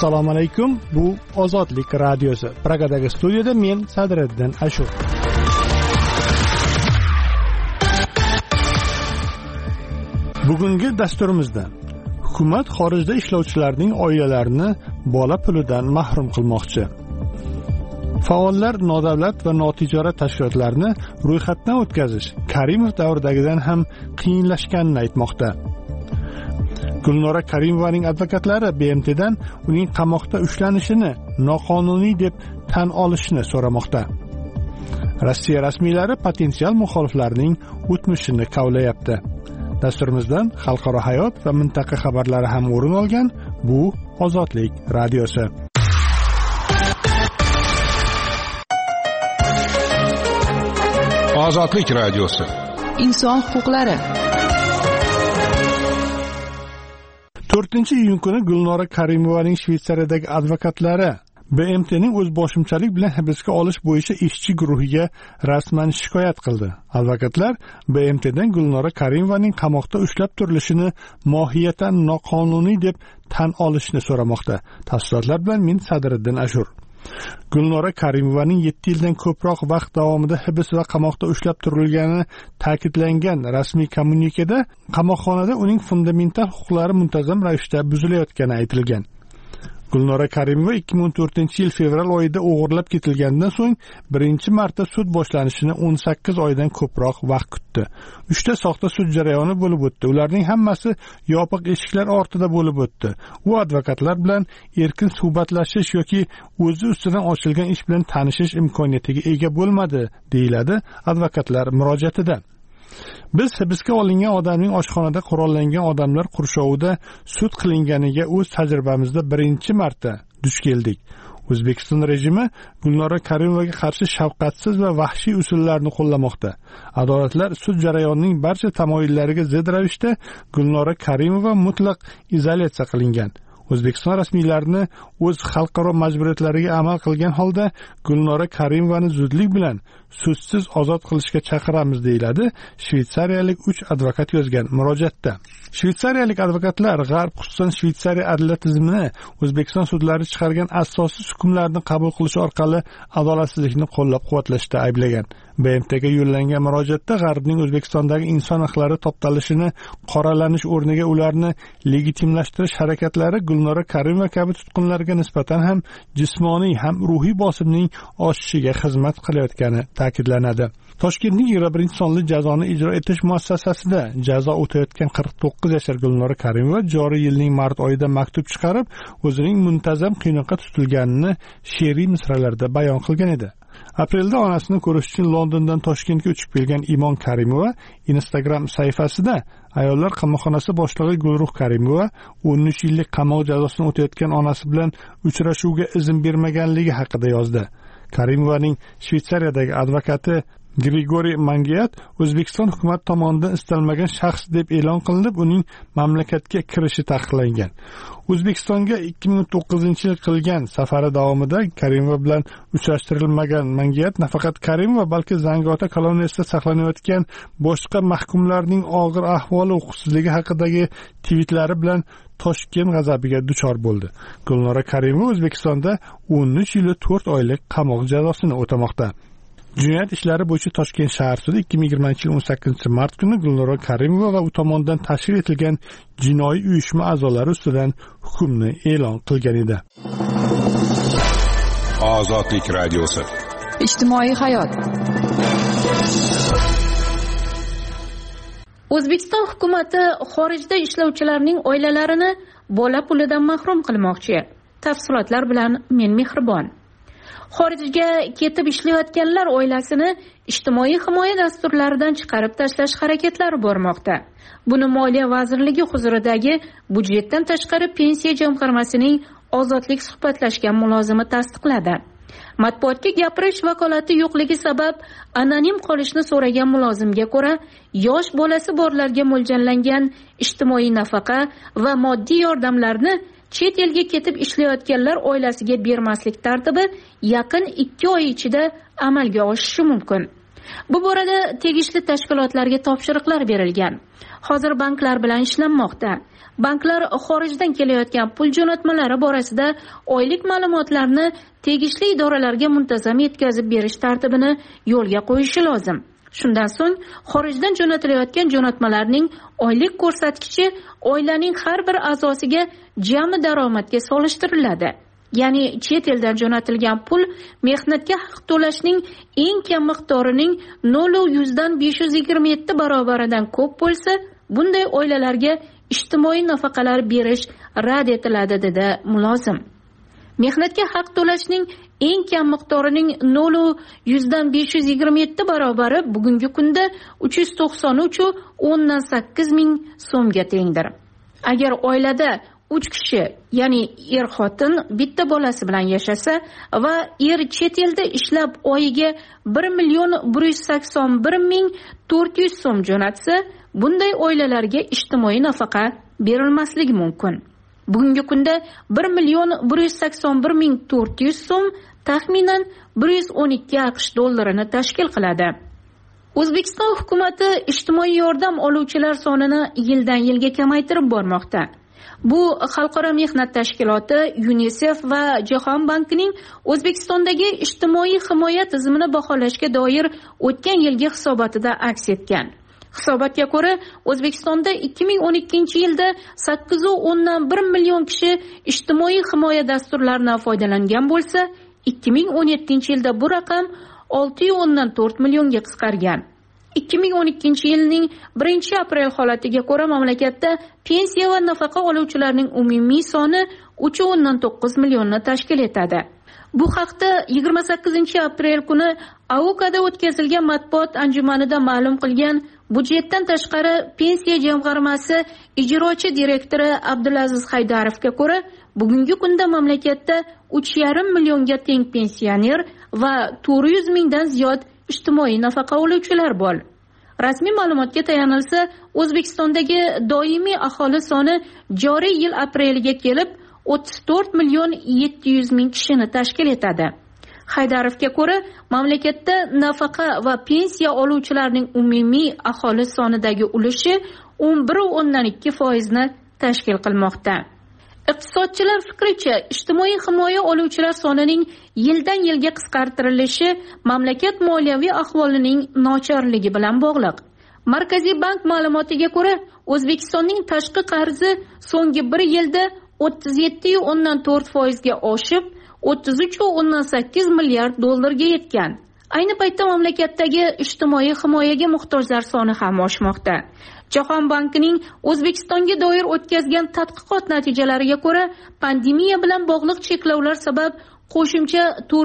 Assalomu alaykum. Bu Ozodlik radiosi. Pragadagi studiyada men Sadriddin Ashur. Bugungi dasturimizda hukumat xorijda ishlovchilarning oilalarini bola pulidan mahrum qilmoqchi. Faollar nodavlat va notijorat tashkilotlarni ro'yxatdan o'tkazish Karimov davridagidan ham qiyinlashganini aytmoqda. Gulnora Karimovaning advokatlari BMTdan uning qamoqda ushlanishini noqonuniy deb tan olishni so'ramoqda. Rossiya rasmiylari potensial muxoliflarning o'tmishini kavlayapti. Dasturimizdan xalqaro hayot va mintaqa xabarlari ham o'rin olgan. Bu Ozodlik radiosi. Ozodlik radiosi. Inson huquqlari. 4-iyun kuni Gulnora Karimovaning Shveysariyadagi advokatlari BMTning o'zboshimchalik bilan hibsga olish bo'yicha ishchi guruhiga rasman shikoyat qildi. Advokatlar BMTdan Gulnora Karimovaning qamoqda ushlab turilishini mohiyatan noqonuniy deb tan olishni so'ramoqda. Tafsilotlar bilan men Sadriddin Ashur. Gulnora Karimovaning 7 yildan ko'proq vaqt davomida hibs va qamoqda ushlab turilgani ta'kidlangan rasmiy kommunikeda qamoqxonada uning fundamental huquqlari muntazam ravishda buzilayotgani aytilgan. Gulnora Karimova 2014-yil fevral oyida o'g'irlab ketilgandan so'ng 1-marta sud boshlanishini 18 oydan ko'proq vaqt kutdi. 3 ta soxta sud jarayoni bo'lib o'tdi. Ularning hammasi yopiq eshiklar ortida bo'lib o'tdi. U advokatlar bilan erkin suhbatlashish yoki o'zi ustidan ochilgan ish bilan tanishish imkoniyatiga ega bo'lmadi, deyiladi advokatlar murojaatida. Biz hibsga olingan odamning oshxonada qurollangan odamlar qurshovida sud qilinganiga o'z tajribamizda 1-marta duch keldik. O'zbekiston rejimi Gulnora Karimovaga qarshi shafqatsiz va vahshiy usullarni qo'llamoqda. Adolatlar sud jarayonining barcha tamoyillariga zid ravishda Gulnora Karimova mutlaq izolyatsiya qilingan. O'zbekiston rasmiylarini o'z xalqaro majburiyatlariga amal qilgan holda Gulnora Karimovani zudlik bilan sudsiz ozod qilishga chaqiramiz, deyiladi shveysariyalik 3 advokat yozgan murojaatda. Shveysariyalik advokatlar G'arb, xususan Shveysariya adliya tizimini O'zbekiston sudlari chiqargan asossiz hukmlarni qabul qilish orqali adolatsizlikni qo'llab-quvvatlashda ayblagan. BMTga yo'llangan murojaatda G'arbning O'zbekistondagi inson huquqlari toptalishini qoralanish o'rniga ularni legitimlashtirish harakatlari Gulnora Karimova kabi tutqunlarga nisbatan ham jismoniy ham ruhiy bosimning oshishiga xizmat qilayotgani ta'kidlanadi. Toshkentning 21-sonli jazoni ijro etish muassasasida jazo o'tayotgan 49 yashar Gulnora Karimova joriy yilning mart oyida maktub chiqarib, o'zining muntazam qiynoqqa tutilganini she'riy misralarda bayon qilgan edi. Aprelda onasini ko'rish uchun Londondan Toshkentga uchib kelgan Imon Karimova Instagram sahifasida ayollar qamoqxonasi boshlig'i Gulruh Karimova 13 yillik qamoq jazosini o'tayotgan onasi bilan uchrashuvga izn bermaganligi haqida yozdi. Karimovaning Shveysariyadagi advokati Grigoriy Mangiat O'zbekiston hukumat tomonidan istalmagan shaxs deb e'lon qilinib, uning mamlakatga kirishi taqiqlangan. O'zbekistonga 2009-yil qilgan safari davomida Karimova bilan uchrashtirilmagan Mangiat nafaqat Karimova, balki Zangiota koloniyasida saqlanayotgan boshqa mahkumlarning og'ir ahvoli va huquqsizligi haqidagi tweetlari bilan Toshkent g'azabiga duchor bo'ldi. Gulnora Karimova O'zbekistonda 13 yil 4 oylik qamoq jazosini o'tamoqda. Jinoyat ishlari bo'yicha Toshkent shahar sudi 2020-yil 18-mart kuni Gulnora Karimova va u tomonidan tashkil etilgan jinoiy uyushma a'zolari ustidan hukmni e'lon qilgan edi. Ozodlik radiosi. Ijtimoiy hayot. O'zbekiston hukumatı xorijda ishlovchilarning oilalarini bola pulidan mahrum qilmoqchi. Tafsilotlar bilan men Mehribon. Xorijga ketib ishlayotganlar oilasini ijtimoiy himoya dasturlaridan chiqarib tashlash harakatlari bormoqda. Buni Moliya vazirligi huzuridagi budjetdan tashqari pensiya jamg'armasining ozodlik suhbatlashgan mulozimi tasdiqladi. Matbuotga gapirish vakolati yo'qligi sabab anonim qolishni so'ragan mulozimga ko'ra, yosh bolasi borlarga mo'ljallangan ijtimoiy nafaqa va moddiy yordamlarni chet elga ketib ishlayotganlar oilasiga bermaslik tartibi yaqin 2 oy ichida amalga oshishi mumkin. Bu borada tegishli tashkilotlarga topshiriqlar berilgan. Hozir banklar bilan ishlanmoqda. Banklar xorijdan kelayotgan pul jo'natmalari borasida oylik ma'lumotlarni tegishli idoralarga muntazam yetkazib berish tartibini yo'lga qo'yishi lozim. Shundan so'ng xorijdan jo'natilayotgan jo'natmalarning oylik ko'rsatkichi oilaning har bir a'zosiga jami daromadga solishtiriladi. Ya'ni chet eldan jo'natilgan pul mehnatga haq to'lashning eng kam miqdorining 0,527 barobaridan ko'p bo'lsa, bunday oilalarga ijtimoiy nafaqalar berish rad etiladi, dedi mulozim. Mehnatga haq to'lashning eng kam miqdorining 0,527 barobari bugungi kunda 393,8 ming so'mga tengdir. Agar oilada 3 kishi, ya'ni er-xotin bitta bolasi bilan yashasa va er chet elda ishlab oyiga 1,181,400 so'm jo'natsa, bunday oilalarga ijtimoiy nafaqa berilmasligi mumkin. Bugungi kunda 1,181,400 so'm taxminan 112 AQSh dollarini tashkil qiladi. O'zbekiston hukumati ijtimoiy yordam oluvchilar sonini yildan yilga kamaytirib bormoqda. Bu Xalqaro mehnat tashkiloti, UNICEF va Jahon bankining O'zbekistondagi ijtimoiy himoya tizimini baholashga doir o'tgan yilgi hisobotida aks etgan. Hisobotga ko'ra, O'zbekistonda 2012-yilda 8,1 million kishi ijtimoiy himoya dasturlaridan foydalangan bo'lsa, 2017-yilda bu raqam 6,4 millionga qisqargan. 2012-yilning 1-aprel holatiga ko'ra mamlakatda pensiya va nafaqa oluvchilarning umumiy soni 3,9 millionni tashkil etadi. Bu haqda 28-aprel kuni AOKada o'tkazilgan matbuot anjumanida ma'lum qilgan Budjetdan tashqari pensiya jamg'armasi ijrochi direktori Abdulaziz Haydarovga ko'ra, bugungi kunda mamlakatda 3,5 millionga teng pensioner va 400 mingdan ziyod ijtimoiy nafaqa oluvchilar bor. Rasmiy ma'lumotga tayanilsa, O'zbekistondagi doimiy aholi soni joriy yil apreliga kelib 34 million 700 ming kishini tashkil etadi. Haydarovga ko'ra, mamlakatda nafaqa va pensiya oluvchilarning umumiy aholi sonidagi ulushi 11,2% ni tashkil qilmoqda. Iqtisodchilar fikricha, ijtimoiy himoya oluvchilar sonining yildan yilga qisqartirilishi mamlakat moliyaviy ahvolining nochorligi bilan bog'liq. Markaziy bank ma'lumotiga ko'ra, O'zbekistonning tashqi qarzi so'nggi 1 yilda 37,4% ga oshib, 33,8 milliard dollarga yetgan. Ayni paytda mamlakatdagi ijtimoiy himoyaga muhtojlar soni ham oshmoqda. Jahon bankining O'zbekistonga doir o'tkazgan tadqiqot natijalariga ko'ra, pandemiya bilan bog'liq cheklovlar sabab qo'shimcha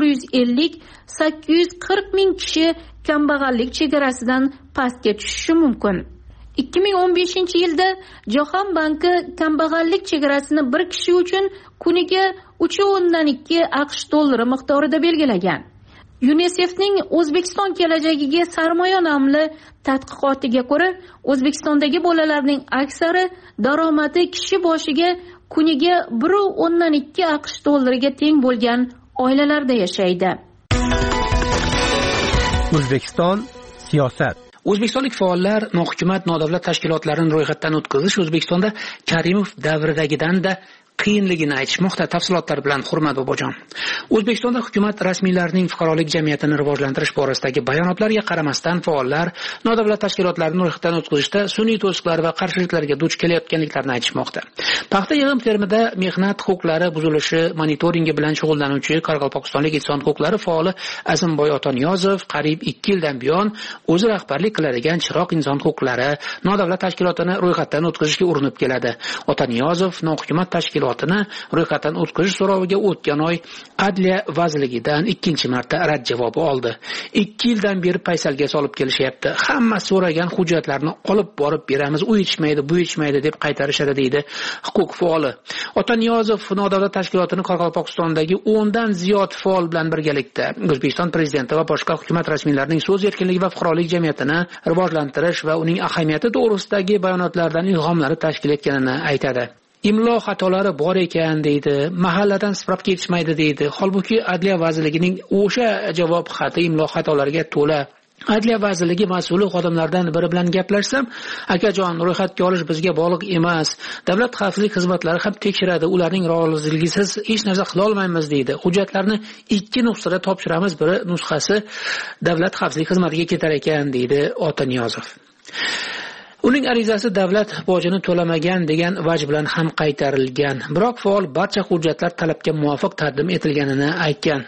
450-840 ming kishi kambag'allik chegarasidan pastga tushishi mumkin. 2015-yilda Jahon banki kambag'allik chegarasini bir kishi uchun kuniga 3,2 AQSh dollari miqdorida belgilagan. UNICEFning O'zbekiston kelajagiga sarmoya nomli tadqiqotiga ko'ra, O'zbekistondagi bolalarning aksari daromadi kishi boshiga kuniga 1,2 AQSh dollariga teng bo'lgan oilalarda yashaydi. O'zbekiston siyosat. O'zbekistonlik faollar nohukumat nodavlat tashkilotlarini ro'yxatdan o'tkazish O'zbekistonda Karimov davridagidan-da qiyinligini aytishmoqda. Tafsilotlar bilan Hurmat Bobojon. O'zbekistonda hukumat rasmiylarining fuqarolik jamiyatini rivojlantirish borasidagi bayonotlariga qaramasdan faollar nodavlat tashkilotlarini ro'yxatdan o'tkazishda sun'iy to'siqlar va qarshiliklarga duch kelayotganliklarini aytishmoqda. Paxta yig'im termida mehnat huquqlari buzilishi monitoringi bilan shug'ullanuvchi Qoraqalpog'istonlik inson huquqlari faoli Azimboy Otaniyozov qariyb 2 yildan buyon o'zi rahbarlik qiladigan Chiroq inson huquqlari nodavlat tashkilotini ro'yxatdan o'tkazishga urinib keladi. Otaniyozov nohukumat tashkilotini ro'yxatdan o'tkazish so'roviga o'tgan oy Adliya vazirligidan 2-marta rad javobi oldi. 2 yildan beri paysalga solib kelishyapti. Hamma so'ragan hujjatlarni olib borib beramiz, u yetishmaydi, bu yetishmaydi deb qaytarishadi deydi huquq faoli. Otaniyozov nodavlat tashkilotini Qoraqalpog'istondagi 10 dan ziyod faol bilan birgalikda O'zbekiston prezidenti va boshqa hukumat rasmiylarining so'z erkinligi va fuqarolik jamiyatini rivojlantirish va uning ahamiyati to'g'risidagi bayonotlardan ilhomlari tashkil etganini aytadi. Imlo xatolari bor ekan deydi, mahalladan spravka yetishmaydi deydi. Holbuki Adliya vazirligining o'sha javob xati imlo xatolariga to'la Adliya vazirligi mas'uli xodimlaridan biri bilan gaplashsam, akajon, ro'yxatga olish bizga bog'liq emas. Davlat xavfsizlik xizmatlari ham tekshiradi. Ularning roziligisiz hech narsa qila olmaymiz deydi. Hujjatlarni 2 nusxada topshiramiz, biri nusxasi davlat xavfsizlik xizmatiga ketar ekan, deydi Otaniyozov. Uning arizasi davlat bojini to'lamagan degan vaj bilan ham qaytarilgan. Biroq faol barcha hujjatlar talabga muvofiq taqdim etilganini aytgan.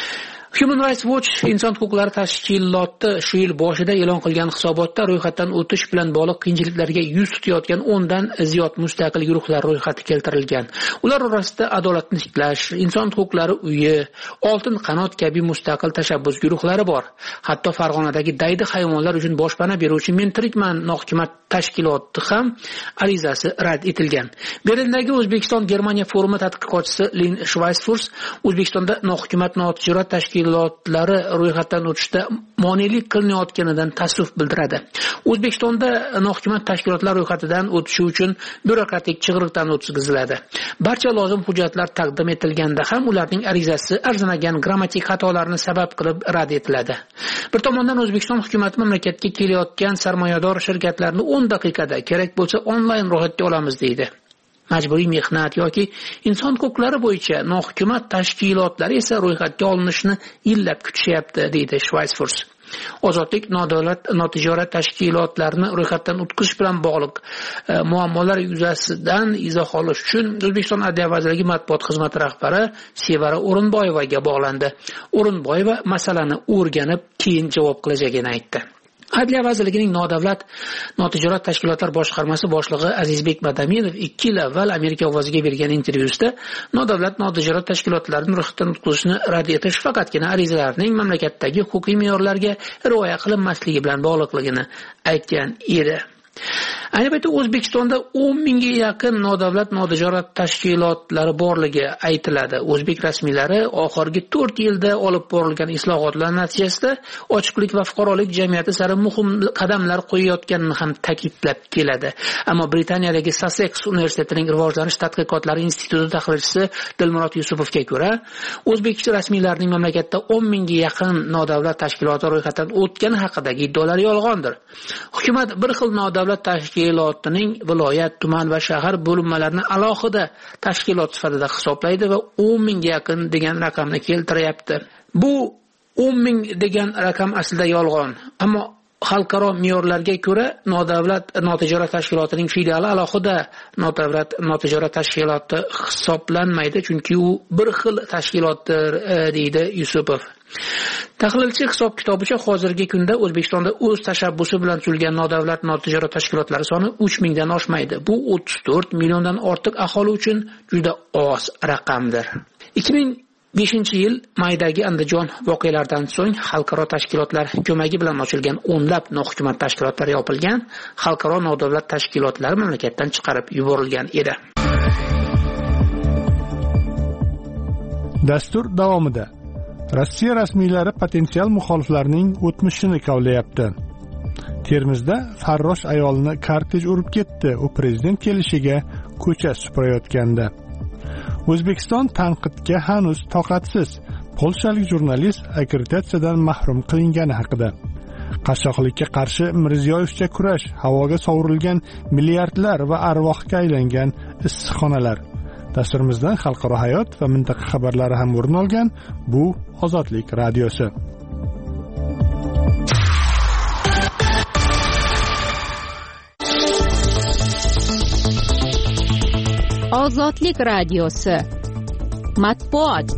Human Rights Watch inson huquqlari tashkiloti shu yil boshida e'lon qilgan hisobotda ro'yxatdan o'tish bilan bog'liq qiyinchiliklarga yuz tutayotgan 10 dan ziyod mustaqil guruhlar ro'yxati keltirilgan. Ular orasida adolatni tiklash, inson huquqlari uyi, oltin qanot kabi mustaqil tashabbus guruhlari bor. Hatto Farg'onadagi daydi hayvonlar uchun boshpana beruvchi Men tirikman nohukumat tashkiloti ham arizasi rad etilgan. Berlindagi O'zbekiston Germaniya forumi tadqiqotchisi Lin Schweisfurs O'zbekistonda nohukumat notijorat tashkilotlari ro'yxatdan o'tishda monelik qilinayotganidan ta'ssuf bildiradi. O'zbekistonda nohukumat tashkilotlar ro'yxatidan o'tishi uchun byurokratik chig'iriqdan o'tkaziladi. Barcha lozim hujjatlar taqdim etilganda ham ularning arizasi arzimagan grammatik xatolarni sabab qilib rad etiladi. Bir tomondan O'zbekiston hukumati mamlakatga kelayotgan sarmoyador shirkatlarni 10 daqiqada kerak bo'lsa onlayn ro'yxatga olamiz deydi. Majburiy mehnat yoki inson huquqlari bo'yicha nohukumat tashkilotlari esa ro'yxatga olinishni yillab kutishyapti, deydi Schweisfurs. Ozodlik nodavlat notijorat tashkilotlarini ro'yxatdan o'tkazish bilan bog'liq muammolar yuzasidan izoh olish uchun O'zbekiston Adliya vazirligi matbuot xizmati rahbari Sevara O'rinboyevaga bog'landi. O'rinboyeva masalani o'rganib, keyin javob qilajagini aytdi. Adliya vazirligining nodavlat notijorat tashkilotlar boshqarmasi boshlig'i Azizbek Madaminov 2 yil avval Amerika ovoziga bergan intervyusida nodavlat notijorat tashkilotlarining ro'yxatdan o'tkazishni rad etish faqatgina arizalarning mamlakatdagi huquqiy me'yorlarga rioya qilinmasligi bilan bog'liqligini aytgan edi. Ayni paytda O'zbekistonda 10 mingga yaqin nodavlat notijorat tashkilotlari borligi aytiladi. O'zbek rasmiylari oxirgi 4 yilda olib borilgan islohotlar natijasida ochiqlik va fuqarolik jamiyati sari muhim qadamlar qo'yayotganini ham ta'kidlab keladi. Ammo Britaniyadagi Sussex universitetining rivojlanish tadqiqotlari instituti tahlilchisi Dilmurod Yusupovga ko'ra, o'zbek rasmiylarining mamlakatda 10 mingga yaqin nodavlat tashkiloti ro'yxatdan o'tgani haqidagi iddaolari yolg'ondir. Hukumat bir xil nodavlat tashkilotining viloyat, tuman va shahar bo'linmalarini alohida tashkilot sifatida hisoblaydi va 10 mingga yaqin degan raqamni keltiryapti. Bu 10 ming degan raqam aslida yolg'on. Ammo xalqaro me'yorlarga ko'ra nodavlat notijorat tashkilotining filiali alohida nodavlat notijorat tashkiloti hisoblanmaydi, chunki u bir xil tashkilotdir, deydi Yusupov. Tahlilchi hisob kitobicha hozirgi kunda O'zbekistonda o'z tashabbusi bilan tuzilgan nodavlat notijorat tashkilotlari soni 3 mingdan oshmaydi. Bu 34 milliondan ortiq aholi uchun juda oz raqamdir. 2005-yil maydagi Andijon voqealaridan so'ng xalqaro tashkilotlar ko'magi bilan ochilgan o'nlab nohukumat tashkilotlari yopilgan, xalqaro nodavlat tashkilotlari mamlakatdan chiqarib yuborilgan edi. Dastur davomida Rossiya rasmiylari potensial muxoliflarning o'tmishini kavlayapti. Termizda farrosh ayolni kortej urib ketdi. U prezident kelishiga ko'cha supurayotganda. O'zbekiston tanqidga hanuz toqatsiz. Polshalik jurnalist akkreditatsiyadan mahrum qilingani haqida. Qashshoqlikka qarshi Mirziyoyevcha kurash, havoga sovurilgan milliardlar va arvohga aylangan issiqxonalar. Dasturimizdan xalqaro hayot va mintaqa xabarlari ham o'rin olgan. Bu Ozodlik radiosi. Ozodlik radiosi. Matbuot.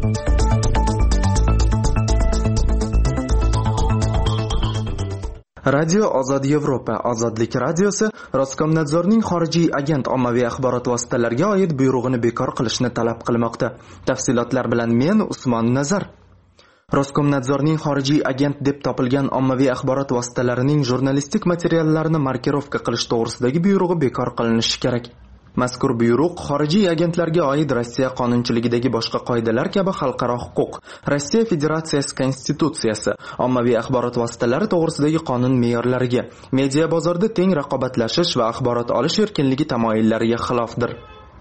Radio Ozod Yevropa, Ozodlik radiosi Roskomnadzorning xorijiy agent ommaviy axborot vositalariga oid buyrug'ini bekor qilishni talab qilmoqda. Tafsilotlar bilan men Usmon Nazar. Roskomnadzorning xorijiy agent deb topilgan ommaviy axborot vositalarining jurnalistik materiallarini markirovka qilish to'g'risidagi buyrug'i bekor qilinishi kerak. Mazkur buyruq xorijiy agentlarga oid Rossiya qonunchiligidagi boshqa qoidalar kabi xalqaro huquq, Rossiya Federatsiyasi konstitutsiyasi, ommaviy axborot vositalari to'g'risidagi qonun me'yorlariga, media bozorda teng raqobatlashish va axborot olish erkinligi tamoyillariga xilofdir.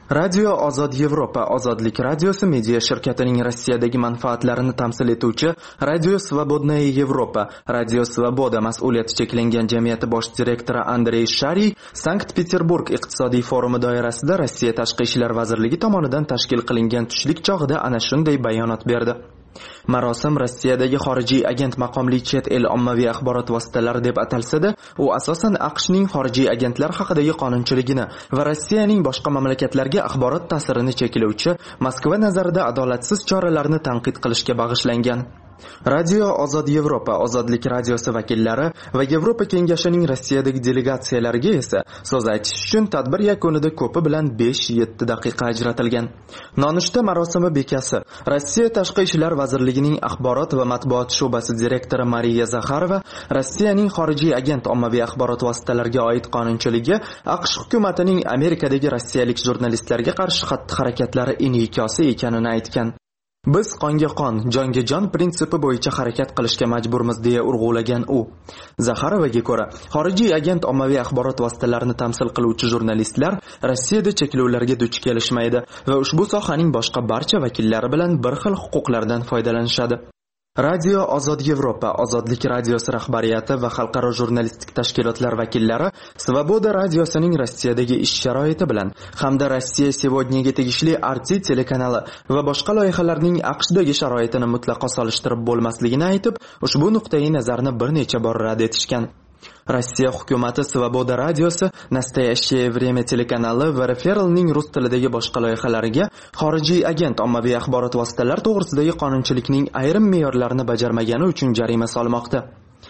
Radio Ozod Yevropa Ozodlik radiosi media shirkatining Rossiyadagi manfaatlarini tamsil etuvchi Radio Svobodnaya Yevropa Radio Svoboda mas'uliyati cheklangan jamiyati bosh direktori Andrey Shariy Sankt-Peterburg iqtisodiy forumi doirasida Rossiya Tashqi ishlar vazirligi tomonidan tashkil qilingan tushlik chog'ida ana shunday bayonot berdi. Marosim Rossiyadagi xorijiy agent maqomli chet el ommaviy axborot vositalari deb atalsa-da, u asosan AQShning xorijiy agentlar haqidagi qonunchiligini va Rossiyaning boshqa mamlakatlarga axborot ta'sirini cheklovchi Moskva nazarida adolatsiz choralarni tanqid qilishga bag'ishlangan. Radio Ozod Yevropa Ozodlik radiosi vakillari va Yevropa kengashining Rossiyadagi delegatsiyalariga esa so'z aytish uchun tadbir yakunida ko'pi bilan 5-7 daqiqa ajratilgan. Nonushta marosimi bekasi Rossiya Tashqi ishlar vazirligining axborot va matbuot sho'basi direktori Mariya Zakharova Rossiyaning xorijiy agent ommaviy axborot vositalariga oid qonunchiligi AQSh hukumatining Amerikadagi rossiyalik jurnalistlarga qarshi xatti-harakatlari in'ikosi ekanini aytgan. Biz qonga qon, jonga jon prinsipi bo'yicha harakat qilishga majburmiz deya urg'ulagan u. Zakharovaga ko'ra, xorijiy agent ommaviy axborot vositalarini tamsil qiluvchi jurnalistlar Rossiyada cheklovlarga duch kelishmaydi va ushbu sohaning boshqa barcha vakillari bilan bir xil huquqlardan foydalanishadi. Radio Ozod Yevropa Ozodlik radiosi rahbariyati va xalqaro jurnalistik tashkilotlar vakillari Svoboda radiosining Rossiyadagi ish sharoiti bilan hamda Rossiya Sevodnyaga tegishli RT telekanali va boshqa loyihalarning AQShdagi sharoitini mutlaqo solishtirib bo'lmasligini aytib, ushbu nuqtai nazarni bir necha bor rad etishgan. Rossiya hukumati Svoboda radiosi, Nastoящее время telekanali va Referalning rus tilidagi boshqa loyihalariga xorijiy agent ommaviy axborot vositalari to'g'risidagi qonunchilikning ayrim me'yorlarini bajarmagani uchun jarima solmoqda.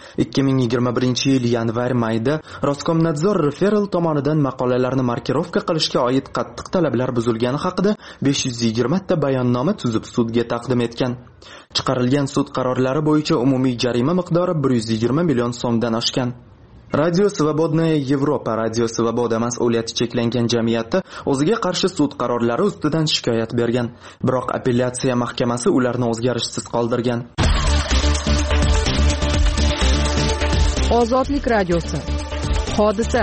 2021-yil yanvar-mayda Roskomnadzor Referal tomonidan maqolalarni markirovka qilishga oid qattiq talablar buzilgani haqida 520 ta bayonnoma tuzib sudga taqdim etgan. Chiqarilgan sud qarorlari bo'yicha umumiy jarima miqdori 120 million so'mdan oshgan. Radio Svobodnaya Yevropa Radio Svoboda mas'uliyati cheklangan jamiyati o'ziga qarshi sud qarorlari ustidan shikoyat bergan, biroq apellyatsiya mahkamasi ularni o'zgarishsiz qoldirgan. Ozodlik radiosi. Hodisa.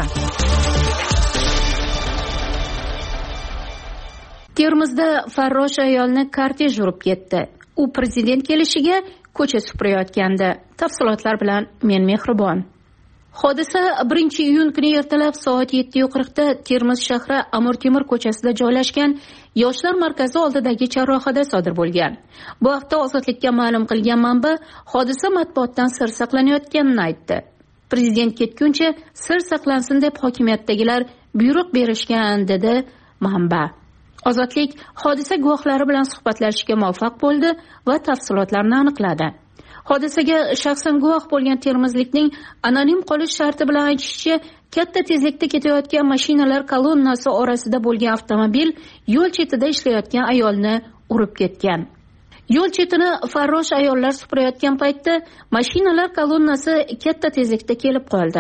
Termizda farrosh ayolni kortej urib ketdi. U prezident kelishiga ko'cha supurayotgandi. Tafsilotlar bilan men Mehribon. Hodisa 1-iyun kuni ertalab soat 7:40 da Termiz shahri Amir Temur ko'chasida joylashgan yoshlar markazi oldidagi charrohada sodir bo'lgan. Bu haqda Ozodlikka ma'lum qilgan manba hodisa matbuotdan sir saqlanayotganini aytdi. Prezident ketguncha sir saqlansin deb hokimiyatdagilar buyruq berishgan, dedi manba. Ozodlik hodisa guvohlari bilan suhbatlashishga muvaffaq bo'ldi va tafsilotlarni aniqladi. Hodisaga shaxsan guvoh bo'lgan termizlikning anonim qolish sharti bilan aytishicha, katta tezlikda ketayotgan mashinalar kolonnasi orasida bo'lgan avtomobil yo'l chetida ishlayotgan ayolni urib ketgan. Yo'l chetini farrosh ayollar supurayotgan paytda mashinalar kolonnasi katta tezlikda kelib qoldi.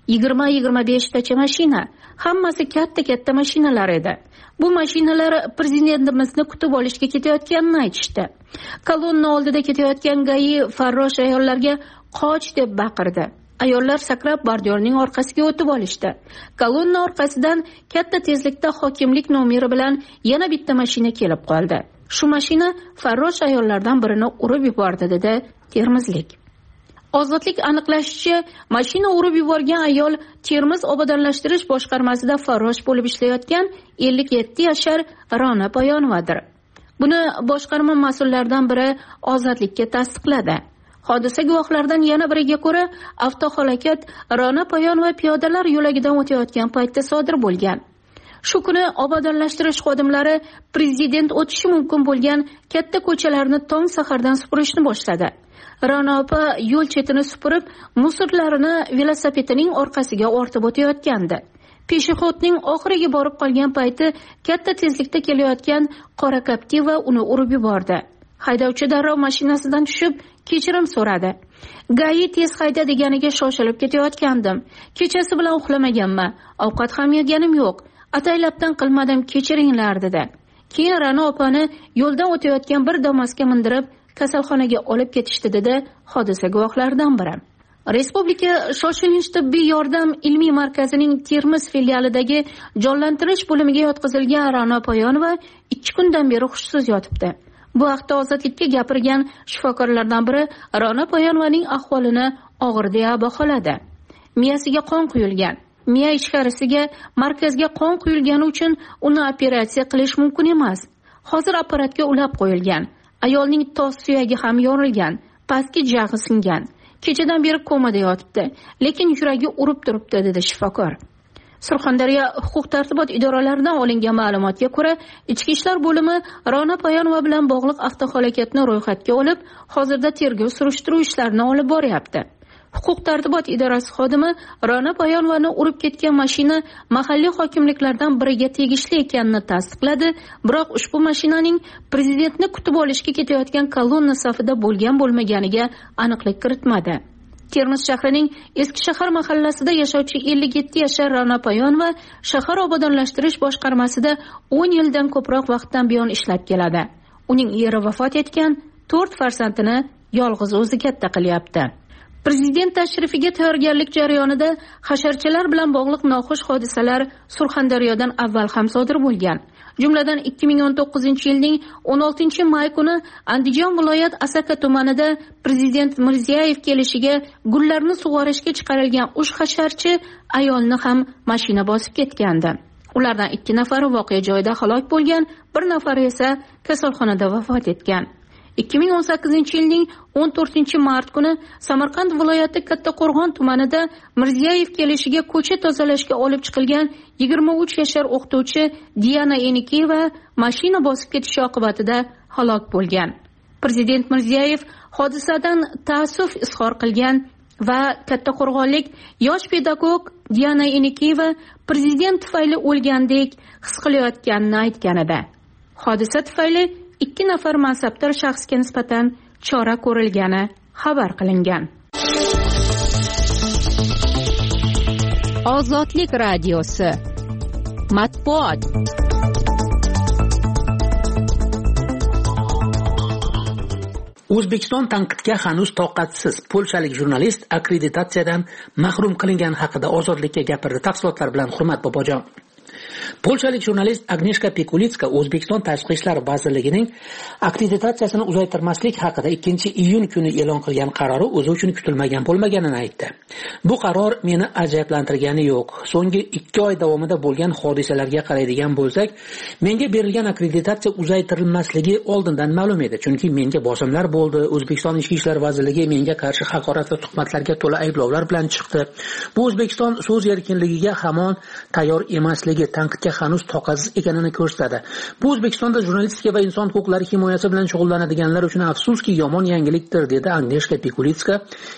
20-25 tacha mashina, hammasi katta mashinalar edi. Bu mashinalar prezidentimizni kutib olishga ketayotganini aytishdi. Kolonna oldida ketayotgan GAI farrosh ayollarga qoch deb baqirdi. Ayollar sakrab bordyorning orqasiga o'tib olishdi. Kolonna orqasidan katta tezlikda hokimlik nomeri bilan yana bitta mashina kelib qoldi. Shu mashina farrosh ayollardan birini urib yubordi, dedi termizlik. Ozodlik aniqlashicha, mashina urib yuborgan ayol Termiz obodonlashtirish boshqarmasida farrosh bo'lib ishlayotgan 57 yashar Rona Poyonovadir. Buni boshqarma mas'ullaridan biri Ozodlikka tasdiqladi. Hodisa guvohlaridan yana biriga ko'ra, avtohalokat Rona Poyonova piyodalar yo'lagidan o'tayotgan paytda sodir bo'lgan. Shu kuni obodonlashtirish xodimlari prezident o'tishi mumkin bo'lgan katta ko'chalarni tong sahardan supurishni boshladi. Rana opa yo'l chetini supurib, musorlarini velosipedining orqasiga ortib o'tayotgandi. Peshixodning oxiriga borib qolgan payti katta tezlikda kelayotgan qora Captiva uni urib yubordi. Haydovchi darrov mashinasidan tushib, kechirim so'radi. GAI tez hayda deganiga shoshilib ketayotgandim. Kechasi bilan uxlamaganman, ovqat ham yeganim yo'q. Ataylabdan qilmadim, kechiringlar, dedi. Keyin Rana opani yo'ldan o'tayotgan bir Damas'ga mindirib kasalxonaga olib ketishdi, dedi hodisa guvohlaridan biri. Respublika shoshilinch tibbiy yordam ilmiy markazining Termiz filialidagi jonlantirish bo'limiga yotqizilgan Ra'no Poyonova 2 kundan beri hushsiz yotibdi. Bu haqda Ozodlikka gapirgan shifokorlardan biri Ra'no Poyonovaning ahvolini og'ir deya baholadi. Miyasiga qon quyilgan. Miya ichkarisiga markazga qon quyilgani uchun uni operatsiya qilish mumkin emas. Hozir apparatga ulab qo'yilgan. Ayolning tos suyagi ham yorilgan, pastki jag'i singan. Kechadan beri komada yotibdi, lekin yuragi urib turibdi, dedi shifokor. Surxondaryo huquq-tartibot idoralaridan olingan ma'lumotga ko'ra, Ichki ishlar bo'limi Ra'no Poyonova bilan bog'liq avtohalokatni ro'yxatga olib, hozirda tergov surishtiruv ishlarini olib boryapti. Huquq-tartibot idorasi xodimi Ra'no Poyonovani urib ketgan mashina mahalliy hokimliklardan biriga tegishli ekanini tasdiqladi, biroq ushbu mashinaning prezidentni kutib olishga ketayotgan kolonna safida bo'lgan-bo'lmaganiga aniqlik kiritmadi. Termiz shahrining Eski shahar mahallasida yashovchi 57 yashar Ra'no Poyonova shahar obodonlashtirish boshqarmasida 10 yildan ko'proq vaqtdan buyon ishlab keladi. Uning eri vafot etgan, 4 farzandini yolg'iz o'zi katta qilyapti. Prezident tashrifiga tayyorgarlik jarayonida hasharchalar bilan bog'liq noxush hodisalar Surxondaryodan avval ham sodir bo'lgan. Jumladan 2019-yilning 16-may kuni Andijon viloyat Asaka tumanida Prezident Mirziyoyev kelishiga gullarni sug'orishga chiqarilgan 3 hasharchi ayolni ham mashina bosib ketgandi. Ulardan 2 nafari voqea joyida halok bo'lgan, 1 nafari esa kasalxonada vafot etgan. 2018-yilning 14-mart kuni Samarqand viloyati Kattaqo'rg'on tumanida Mirziyoyev kelishiga ko'cha tozalashga olib chiqilgan 23 yashar o'qituvchi Diana Enikiyeva mashina bosib ketishi oqibatida halok bo'lgan. Prezident Mirziyoyev hodisadan ta'assuf izhor qilgan va Kattaqo'rg'onlik yosh pedagog Diana Enikiyeva prezident tufayli o'lgandek his qilayotganini aytgan edi. Hodisa tufayli 2 nafar mansabdor shaxsga nisbatan chora ko'rilgani xabar qilingan. Ozodlik radiosi matbuot. O'zbekiston tanqidga hanuz toqatsiz. Polshalik jurnalist akkreditatsiyadan mahrum qilingani haqida Ozodlikka gapirdi. Tafsilotlar bilan Hurmat Bobojon. Polshalik jurnalist Agnieszka Pikulitska O'zbekiston Tashqi ishlar vazirligining akkreditatsiyasini uzaytirmaslik haqida 2-iyun kuni e'lon qilgan qarori o'zi uchun kutilmagan bo'lmaganini aytdi. Bu qaror meni ajablantirgani yo'q. So'nggi 2 oy davomida bo'lgan hodisalarga qaraydigan bo'lsak, menga berilgan akkreditatsiya uzaytirilmasligi oldindan ma'lum edi, chunki menga bosimlar bo'ldi. O'zbekiston Ichki ishlar vazirligi menga qarshi haqorat va tuhmatlarga to'la ayblovlar bilan chiqdi. Bu O'zbekiston so'z erkinligiga hamon tayyor emasligi, tanqidga hanuz toqatsiz ekanini ko'rsatadi. Bu O'zbekistonda jurnalistika va inson huquqlari himoyasi bilan shug'ullanadiganlar uchun afsuski yomon yangilikdir, dedi Agnieszka Pikulitska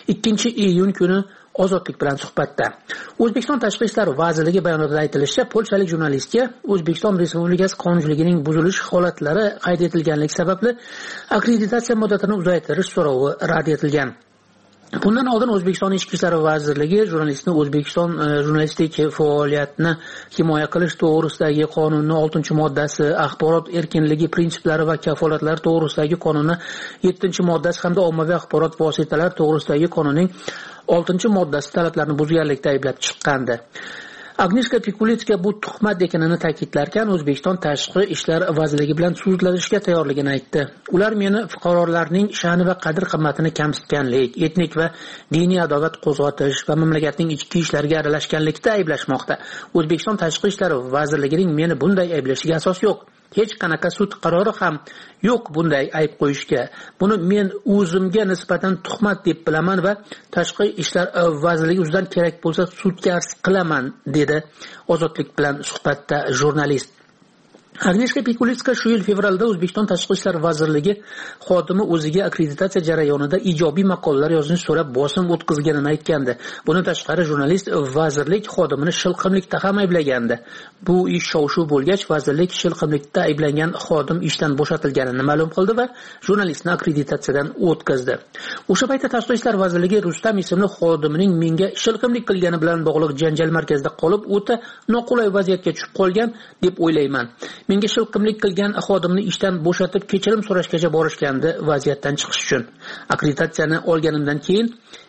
2-iyun kuni Ozodlik bilan suhbatda. O'zbekiston Tashqi ishlar vazirligi bayonotida aytilishicha, polshalik jurnalistga O'zbekiston Respublikasi qonunchiligining buzilish holatlari qayd etilganligi sababli akkreditatsiya muddatini uzaytirish so'rovi rad etilgan. Bundan oldin O'zbekiston Ichki ishlar vazirligi jurnalistni O'zbekiston jurnalistik faoliyatini himoya qilish to'g'risidagi qonunning 6-moddasi, axborot erkinligi prinsiplari va kafolatlari to'g'risidagi qonunning 7-moddasi hamda ommaviy axborot vositalari to'g'risidagi qonunning 6-moddasi talablarini buzganlikda ayblab chiqqandi. Agnieszka Pikulitska bu tuhmat ekanini ta'kidlarkan, O'zbekiston Tashqi ishlar vazirligi bilan sudlashishga tayyorligini aytdi. Ular meni fuqarolarning sha'ni va qadr-qimmatini kamsitganlik, etnik va diniy adovat qo'zg'atish va mamlakatning ichki ishlariga aralashganlikda ayblashmoqda. O'zbekiston Tashqi ishlar vazirligining meni bunday ayblashiga asos yo'q. Hech qanaqa sud qarori ham yo'q bunday ayb qo'yishga. Buni men o'zimga nisbatan tuhmat deb bilaman va Tashqi ishlar vazirligi ustidan kerak bo'lsa sudga arz qilaman, dedi Ozodlik bilan suhbatda jurnalist. Agnieszka Pikulitska shu yil fevralda O'zbekiston Tashqi ishlar vazirligi xodimi o'ziga akkreditatsiya jarayonida ijobiy maqolalar yozishni so'rab bosim o'tkazganini aytgandi. Bundan tashqari jurnalist vazirlik xodimini shilqimlikda ham ayblagandi. Bu ish shov-shuv bo'lgach, vazirlik shilqimlikda ayblangan xodim ishdan bo'shatilganini ma'lum qildi va jurnalistni akkreditatsiyadan o'tkazdi. O'sha paytda Tashqi ishlar vazirligi Rustam ismli xodimining menga shilqimlik qilgani bilan bog'liq janjal markazida qolib, o'ta noqulay vaziyatga tushib qolgan deb o'ylayman. Menga shilqimlik qilgan xodimni ishdan bo'shatib kechirim so'rashgacha borishgandi vaziyatdan chiqish uchun. Akkreditatsiyani olganimdan keyin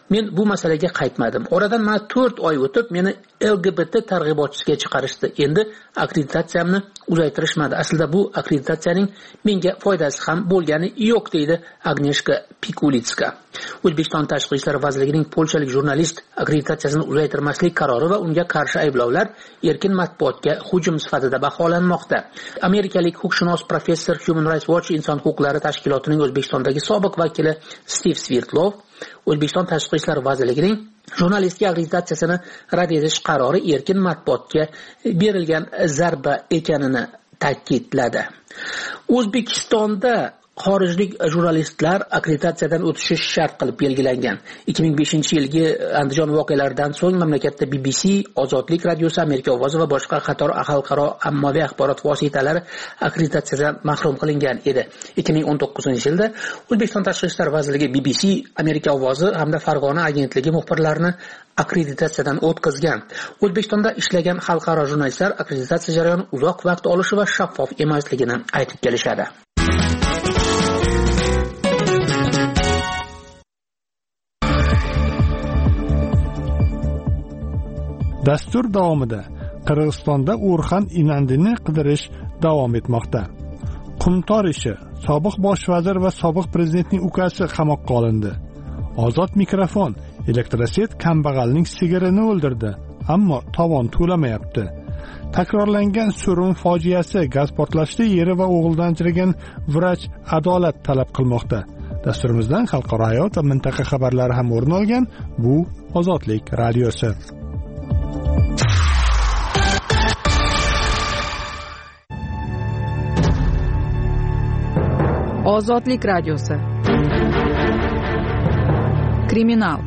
men bu masalaga qaytmadim. Oradan mana 4 oy o'tib meni LGBT targ'ibotchisiga chiqarishdi. Endi akkreditatsiyamni uzaytirishmadi. Aslida bu akkreditatsiyaning menga foydasi ham bo'lgani yo'q, deydi Agneshka Pikulitska. O'zbekiston Tashqi ishlar vazirligining polshalik jurnalist akkreditatsiyasini uzaytirmaslik qarori va unga qarshi ayblovlar erkin matbuotga hujum sifatida baholanmoqda. Amerikalik huquqshunos professor Human Rights Watch inson huquqlari tashkilotining O'zbekistondagi sobiq vakili Steve Svirtlov O'zbekiston Tashqi ishlar vazirligining jurnalistga akkreditatsiyasini rad etish qarori erkin matbuotga berilgan zarba ekanini ta'kidladi. O'zbekistonda xorijlik jurnalistlar akkreditatsiyadan o'tishi shart qilib belgilangan. 2005-yilgi Andijon voqealaridan so'ng mamlakatda BBC, Ozodlik radiosi, Amerika ovozi va boshqa qator xalqaro ommaviy axborot vositalari akkreditatsiyadan mahrum qilingan edi. 2019-yilda O'zbekiston Tashqi ishlar vazirligi BBC, Amerika ovozi hamda Farg'ona agentligi muxbirlarini akkreditatsiyadan o'tkazgan. O'zbekistonda ishlagan xalqaro jurnalistlar akkreditatsiya jarayoni uzoq vaqt olishi va shaffof emasligini aytib kelishadi. Dastur davomida Qirg'izistonda O'rxan Inandini qidirish davom etmoqda. Qumtor ishi: sobiq bosh vazir va sobiq prezidentning ukasi qamoqqa olindi. Ozod mikrofon: elektroset kambag'alning sigirini o'ldirdi, ammo tovon to'lamayapti. Takrorlangan Surun fojiasi: gaz portlashida eri va o'g'lidan ajragan vrach adolat talab qilmoqda. Dasturimizdan xalqaro hayot va mintaqa xabarlari ham o'rin olgan. Bu Ozodlik radiosi. Ozodlik radiosi. Kriminal.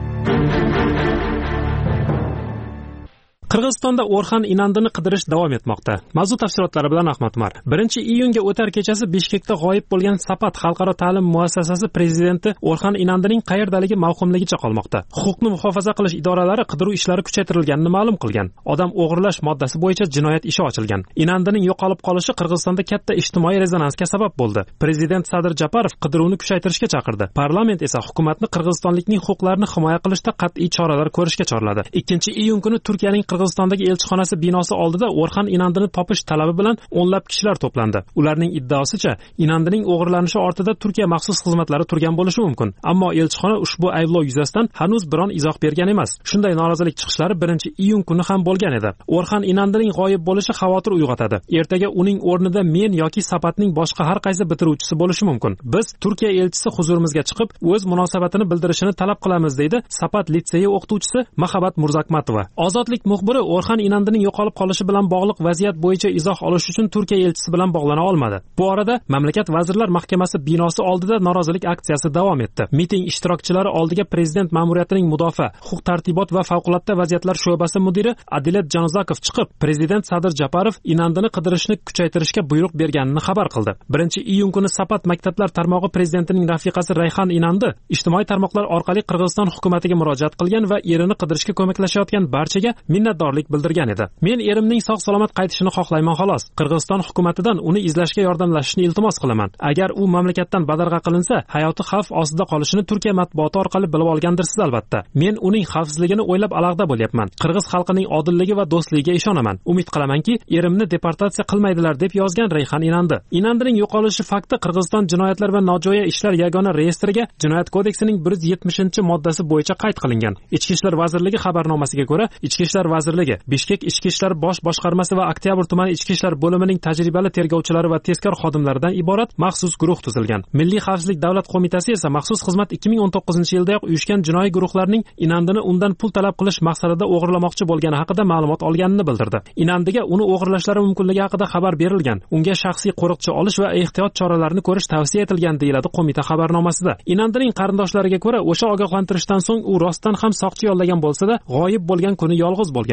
Qirg'izistonda O'rxan Inandini qidirish davom etmoqda. Mavzu tafsilotlari bilan Ahmad Umar. 1-iyunga o'tar kechasi Bishkekda g'oyib bo'lgan Sapat xalqaro ta'lim muassasasi prezidenti O'rxan Inandining qayerdaligi mavhumligicha qolmoqda. Huquqni muhofaza qilish idoralari qidiruv ishlari kuchaytirilganini ma'lum qilgan. Odam o'g'irlash moddasi bo'yicha jinoyat ishi ochilgan. Inandining yo'qolib qolishi Qirg'izistonda katta ijtimoiy rezonansga sabab bo'ldi. Prezident Sadir Japarov qidiruvni kuchaytirishga chaqirdi. Parlament esa hukumatni qirg'izistonlikning huquqlarini himoya qilishda qat'iy choralar ko'rishga chorladi. 2-iyun kuni Turkiyaning Qirg'izistondagi elchixonasi binosi oldida O'rxan Inandini topish talabi bilan o'nlab kishilar to'plandi. Ularning iddaosicha, Inandining o'g'irlanishi ortida Turkiya maxsus xizmatlari turgan bo'lishi mumkin. Ammo elchixona ushbu ayblov yuzasidan hanuz biron izoh bergan emas. Shunday norozilik chiqishlari 1-iyun kuni ham bo'lgan edi. O'rxan Inandining g'oyib bo'lishi xavotir uyg'otadi. Ertaga uning o'rnida men yoki Sapatning boshqa har qaysi bitiruvchisi bo'lishi mumkin. Biz Turkiya elchisi huzurimizga chiqib, o'z munosabatini bildirishini talab qilamiz, deydi Sapat litseyi o'qituvchisi Mahabat Murzakmatova. Ozodlik muxbiri O'rxan Inandining yo'qolib qolishi bilan bog'liq vaziyat bo'yicha izoh olish uchun Turkiya elchisi bilan bog'lana olmadi. Bu orada mamlakat vazirlar mahkamasi binosi oldida norozilik aksiyasi davom etdi. Miting ishtirokchilari oldiga prezident ma'muriyatining mudofaa, huquq-tartibot va favqulodda vaziyatlar sho'basi mudiri Adilat Januzakov chiqib, prezident Sadir Japarov Inandini qidirishni kuchaytirishga buyruq berganini xabar qildi. 1-iyun kuni Sapat maktablar tarmog'i prezidentining rafiqasi Rayhan Inandi ijtimoiy tarmoqlar orqali Qirg'iziston hukumatiga murojaat qilgan va erini qidirishga ko'maklashayotgan barchaga minnatdorlik bildirgan edi. Men erimning sog'-salomat qaytishini xohlayman xolos. Qirg'iziston hukumatidan uni izlashga yordamlashishni iltimos qilaman. Agar u mamlakatdan badarg'a qilinsa, hayoti xavf ostida qolishini Turkiya matbuoti orqali bilib olgandirsiz albatta. Men uning xavfsizligini o'ylab alohida bo'lyapman. Qirg'iz xalqining odilligi va do'stligiga ishonaman. Umid qilamanki, erimni deportatsiya qilmaydilar, deb yozgan Rayhan Inandi. Inandining yo'qolishi fakti Qirg'iziston jinoyatlar va nojo'ya ishlar yagona reyestriga Jinoyat kodeksining 170-moddasi bo'yicha qayd qilingan. Ichki ishlar vazirligi xabarnomasiga ko'ra, Ichki ishlar vazirligi, Bishkek ichki ishlar bosh boshqarmasi va Oktyabr tumani ichki ishlar bo'limining tajribali tergovchilari va tezkor xodimlaridan iborat maxsus guruh tuzilgan. Milliy xavfsizlik davlat qo'mitasi esa maxsus xizmat 2019-yildayoq uyushgan jinoiy guruhlarning Inandini undan pul talab qilish maqsadida o'g'irlamoqchi bo'lgani haqida ma'lumot olganini bildirdi. Inandiga uni o'g'irlashlari mumkinligi haqida xabar berilgan. Unga shaxsiy qo'riqchi olish va ehtiyot choralarini ko'rish tavsiya etilgan, deyiladi qo'mita xabarnomasida. Inandining qarindoshlariga ko'ra, o'sha ogohlantirishdan so'ng u rostdan ham soqchi yollagan bo'lsa-da, g'oyib bo'lgan kuni yolg'iz bo'lgan.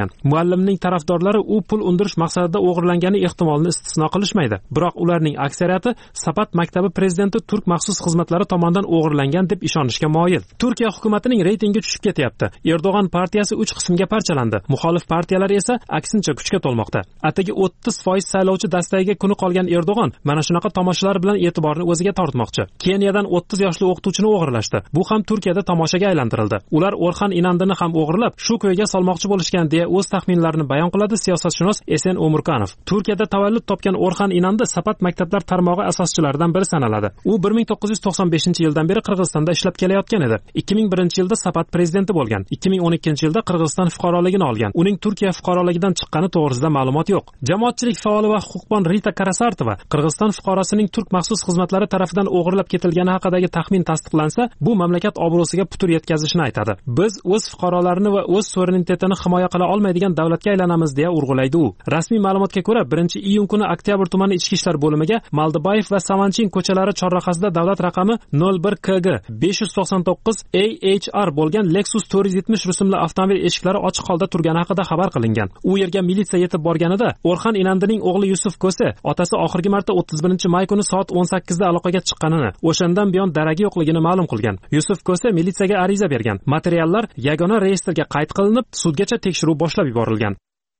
bo'lgan. Muallimning tarafdorlari u pul undirish maqsadida o'g'irlangani ehtimolini istisno qilishmaydi. Biroq ularning aksariyati Sapat maktabi prezidenti turk maxsus xizmatlari tomonidan o'g'irlangan deb ishonishga moyil. Turkiya hukumatining reytingi tushib ketyapti. Erdo'g'an partiyasi 3 qismga parchalandi. Muxolif partiyalar esa aksincha kuchga to'lmoqda. Atigi 30% saylovchi dastagiga kuni qolgan Erdo'g'an mana shunaqa tomoshalar bilan e'tiborni o'ziga tortmoqchi. Keniyadan 30 yoshli o'qituvchini o'g'irlashdi. Bu ham Turkiyada tomoshaga aylantirildi. Ular Orxan Inandini ham o'g'irlab, shu ko'yga solmoqchi bo'lishgan deya o'z taxminlarini bayon qiladi siyosatshunos Esen Omurkanov. Turkiyada tavallud topgan Orxan Inandi Sapat maktablar tarmog'i asoschilaridan biri sanaladi. U 1995-yildan beri Qirg'izistonda ishlab kelayotgan edi. 2001-yilda Sapat prezidenti bo'lgan. 2012-yilda Qirg'iziston fuqaroligini olgan. Uning Turkiya fuqaroligidan chiqqani to'g'risida ma'lumot yo'q. Jamoatchilik faoli va huquqbon Rita Karasartova Qirg'iziston fuqarosining turk maxsus xizmatlari tarafidan o'g'irlab ketilgani haqidagi taxmin tasdiqlansa, bu mamlakat obro'siga putur yetkazishini aytadi. Biz o'z fuqarolarini va o'z suverenitetini himoya qila olmaydigan davlatga aylanamiz deya urg'ulaydi u. Rasmiy ma'lumotga ko'ra, 1-iyun kuni Oktyabr tumani ichki ishlar bo'limiga Maldibayev va Savanchin ko'chalari chorrahasida davlat raqami 01KG 599 AHR bo'lgan Lexus 470 rusumli avtomobil eshiklari ochiq holda turgani haqida xabar qilingan. U yerga militsiya yetib borganida Orxan Inandining o'g'li Yusuf Ko'se otasi oxirgi marta 31-may kuni soat 18 da aloqaga chiqqanini, o'shandan buyon daragi yo'qligini ma'lum qilgan. Yusuf Ko'se militsiyaga ariza bergan. Materiallar yagona reyestrga qayd qilinib, sudgacha tekshiruv boshlab yuborilgan.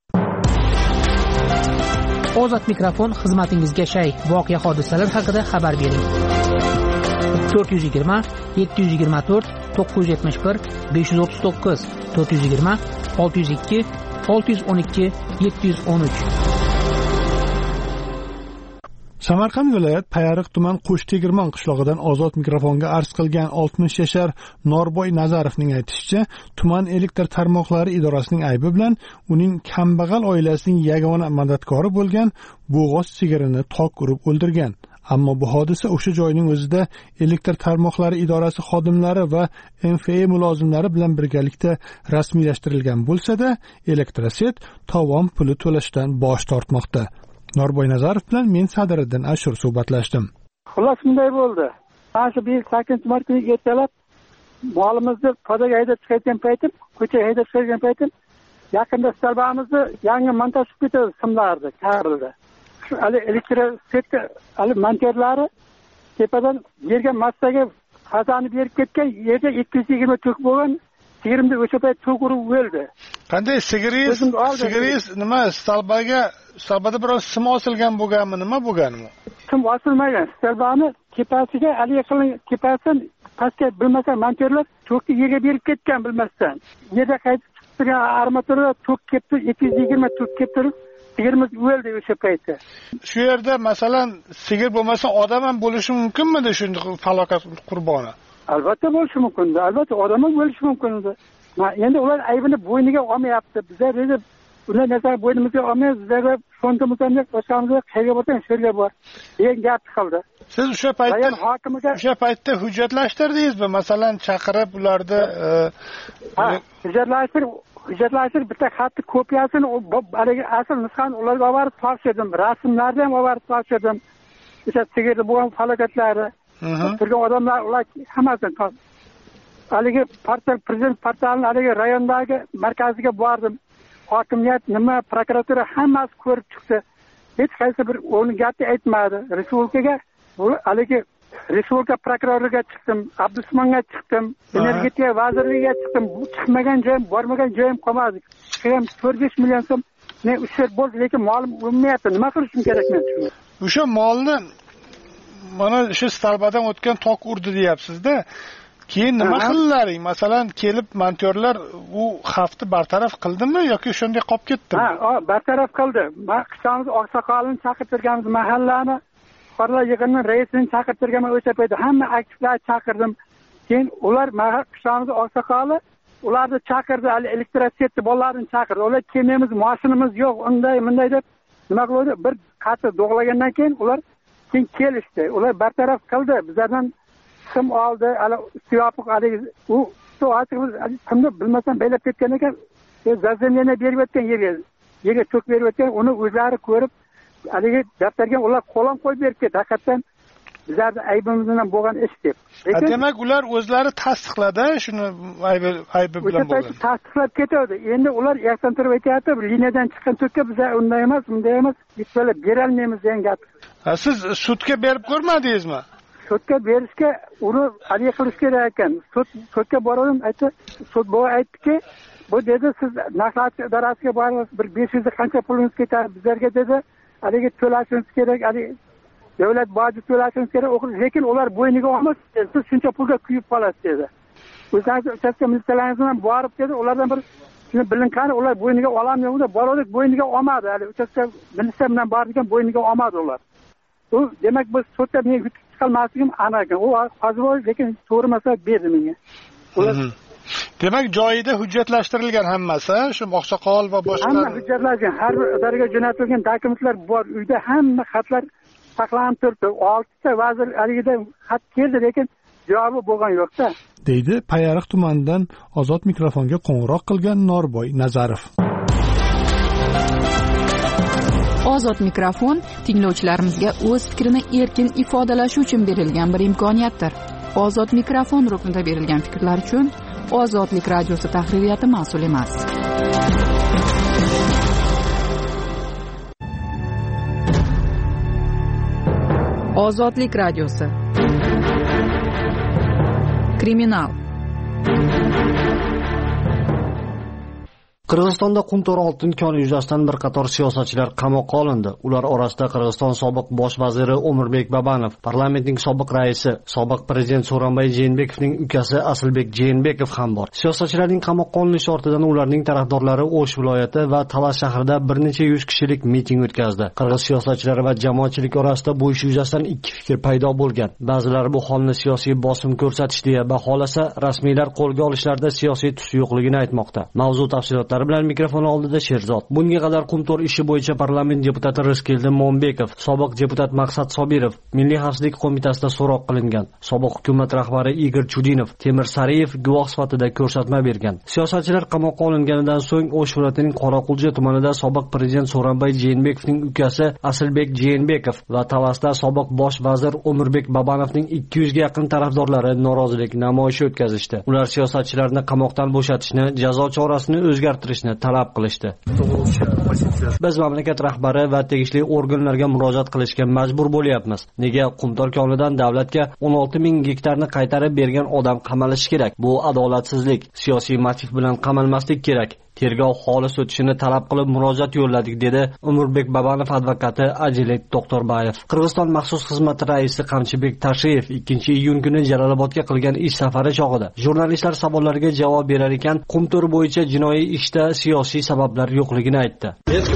Ozod mikrofon xizmatingizga shay. Voqea hodisalar haqida xabar bering. 420 724 971 539 420 602 612 713. Samarqand viloyat Payariq tuman Qo'shtegirmon qishlog'idan Ozod mikrofonga arz qilgan 60 yashar Norboy Nazarovning aytishicha, tuman elektr tarmoqlari idorasining aybi bilan uning kambag'al oilasining yagona madadkori bo'lgan bo'g'oz sigirini tok urib o'ldirgan. Ammo bu hodisa o'sha joyning o'zida elektr tarmoqlari idorasi xodimlari va MFE mulozimlari bilan birgalikda rasmiylashtirilgan bo'lsa-da, Elektroset tovon puli to'lashdan bosh tortmoqda. Norboy Nazarov bilan men Sadiriddin Ashur suhbatlashdim. Xullas bunday bo'ldi. Mana shu 8-mart kuni ertalab molimizni podaga haydab chiqayotgan paytim, ko'chaga haydab chiqayotgan paytim, yaqinda stolbamizni yangi montaj qilib ketdi, simlardi, karildi. Shu elektrosetga monterlari tepadan yerga massaga fazani berib ketgan, yerda 220 tok bo'lgan, sigirimni o'sha payt tok urib o'ldi. Qanday sigiringiz nima stolbada biroz sim osilgan bo'lganmi, nima bo'lganmi? Sim osilmagan. Stolbani tepasiga tepasidan pastga bilmasam monterlar tokni yerga berib ketgan bilmasdan. Yerda qaytib chiqgan armatura tok ketdi, 220 tok ketdi. Sigirimiz o'ldi o'sha paytda. Shu yerda masalan sigir bo'lmasa odam ham bo'lishi mumkinmidi shunday falokat qurboni? Albatta bo'lishi mumkin. Albatta odam ham bo'lishi mumkin. Endi ular aybini bo'yniga olmayapti. Bizlar edi ular narsa bo'ynimizga olmaymiz. Bizlar fondimizdan boshqamizga qayerga borsang shularga bor. degan gap chiqildi. Siz o'sha paytda hujjatlashtirdingizmi? Masalan, chaqirib ularni hujjatlashtirish bitta xatni kopiyasini haligi asl nusxani ularga olib borib topshirdim. Rasmlarni ham olib borib topshirdim. O'sha sigirda bo'lgan falokatlari, turgan odamlar ular hammasini haligi prezident portalining haligi rayondagi markaziga bordim. Hokimiyat nima, prokuratura hammasi ko'rib chiqdi. Hech qaysi bir o'rni gapni aytmadi. Respublikaga haligi Respublika prokuroriga chiqdim, Abdusmonga chiqdim, energetika vazirligiga chiqdim. Bu chiqmagan joyim, bormagan joyim qolmadi. Chiqim 4-5 million so'm ne ushur bo'ldi, lekin molim o'lmayapti. Nima qilishim kerak men? O'sha molni mana shu stolbadan o'tgan tok urdi deyapsiz-da. Keyin nima qildilaring? Masalan, kelib montorlar u xavfni bartaraf qildimi yoki shunday qolib ketdimi? Bartaraf qildi. Qishamiz oqsoqolini chaqirtirganmiz, mahallani fuqarolar yig'inining raisini chaqirtirganman o'sha paytda. Hamma aktivlarni chaqirdim. Keyin ular qishamiz oqsoqoli ularni chaqirdi, elektrosetni bolalarni chaqirdi. Ular kelmaymiz, mashinamiz yo'q, unday deb nima qildi? Bir qattiq do'g'lagandan keyin ular keyin kelishdi. Ular bartaraf qildi. Bizlardan sim oldi, yopiq haligi u soatimiz kimni bilmasam baylab ketgan ekan, zazemlana berib o'tgan yerga tok berib o'tgan, uni o'zlari ko'rib haligi daftarga ular qo'lon qo'yib berib ketdi. Haqiqatan bizlarni aybimiz bilan bo'lgan ish deb. Demak, ular o'zlari tasdiqladi, shuni aybi bilan bo'lgan. Tasdiqlab ketadi. Endi ular yaxtan turib aytayapti, liniyadan chiqqan to'kka biz unday emas, bunday emas, hech qanday bera olmaymiz degan gap. Siz sudga berib ko'rmadingizmi? Sudga berishga uni hali qilish kerak ekan. Sudga bordim, aytdi, sud bo'yi aytdiki, bu dedi siz naqlat idorasiga borasiz, bir 500 qancha pulingiz ketadi bizlarga dedi. Haligi to'lashingiz kerak, haligi davlat boji to'lashingiz kerak, lekin ular bo'yniga olmas, siz shuncha pulga kuyib qolasiz dedi. O'zingiz uchastka militsiyalaringiz bilan borib dedi, ulardan bir shuni bilinqani ular bo'yniga ololmaydi, bordik bo'yniga olmadi, hali uchastka militsiya bilan borgan bo'yniga olmadi ular. U demak biz sudda men yutib chiqolmasligim aniq ekan. U hozir lekin to'g'ri masala berdi menga. Ular demak joyida hujjatlashtirilgan hammasi, shu oqsoqol va boshqa hamma hujjatlangan, har bir idoraga jo'natilgan dokumentlar bor. Uyda hamma xatlar saqlanib turibdi. 6 ta vazir aligida xat keldi, lekin javobi bo'lgan yo'q-da. deydi Payariq tumanidan Ozod mikrofonga qo'ng'iroq qilgan Norboy Nazarov. Ozod mikrofon tinglovchilarimizga o'z fikrini erkin ifodalashi uchun berilgan bir imkoniyatdir. Ozod mikrofon ruknida berilgan fikrlar uchun Ozodlik radiosi tahririyati mas'ul emas. Ozodlik radiosi. Kriminal. Qirg'izistonda Qumtor oltin koni yuzasidan bir qator siyosatchilar qamoqqa olindi. Ular orasida Qirg'iziston sobiq bosh vaziri O'mirbek Babanov, parlamentning sobiq raisi, sobiq prezident So'ronbay Jeenbekovning ukasi Asilbek Jeenbekov ham bor. Siyosatchilarning qamoqqa olinishi ortidan ularning tarafdorlari O'sh viloyati va Talas shahrida bir necha yuz kishilik miting o'tkazdi. Qirg'iz siyosatchilari va jamoatchilik orasida bu ish yuzasidan ikki fikr paydo bo'lgan. Ba'zilar bu holni siyosiy bosim ko'rsatish deya baholasa, rasmiylar qo'lga olishlarda siyosiy tus yo'qligini aytmoqda. Mavzu tafsilotlari bilan mikrofon oldida Sherzod. Bunga qadar Qumtor ishi bo'yicha parlament deputati Rizkeldi Mo'mbekov, sobiq deputat Maqsad Sobirov Milliy xavfsizlik qo'mitasida so'roq qilingan. Sobiq hukumat rahbari Igor Chudinov, Temir Sariyev guvoh sifatida ko'rsatma bergan. Siyosatchilar qamoqqa olinganidan so'ng O'sh viloyatining Qoraqulja tumanida sobiq prezident So'ronbay Jeenbekovning ukasi Asilbek Jeenbekov va Talasda sobiq bosh vazir O'mirbek Babanovning 200 ga yaqin tarafdorlari norozilik namoyishi o'tkazishdi. Ular siyosatchilarni qamoqdan bo'shatishni, jazo chorasini o'zgartirishni talab qilishdi. Biz mamlakat rahbari va tegishli organlarga murojaat qilishga majbur bo'lyapmiz. Nega Qumtor konidan davlatga 16,000 gektarni qaytarib bergan odam qamalishi kerak? Bu adolatsizlik. Siyosiy motiv bilan qamalmaslik kerak. Tergov xolis o'tishini talab qilib murojaat yo'lladik, dedi O'mirbek Babanov advokati Ajilet Doktorbayev. Qirg'iziston maxsus xizmati raisi Qamchibek Tashiyev 2-iyun kuni Jalolobodga qilgan ish safari chog'ida jurnalistlar savollariga javob berar ekan, Qumtor bo'yicha jinoiy ishda siyosiy sabablar yo'qligini aytdi.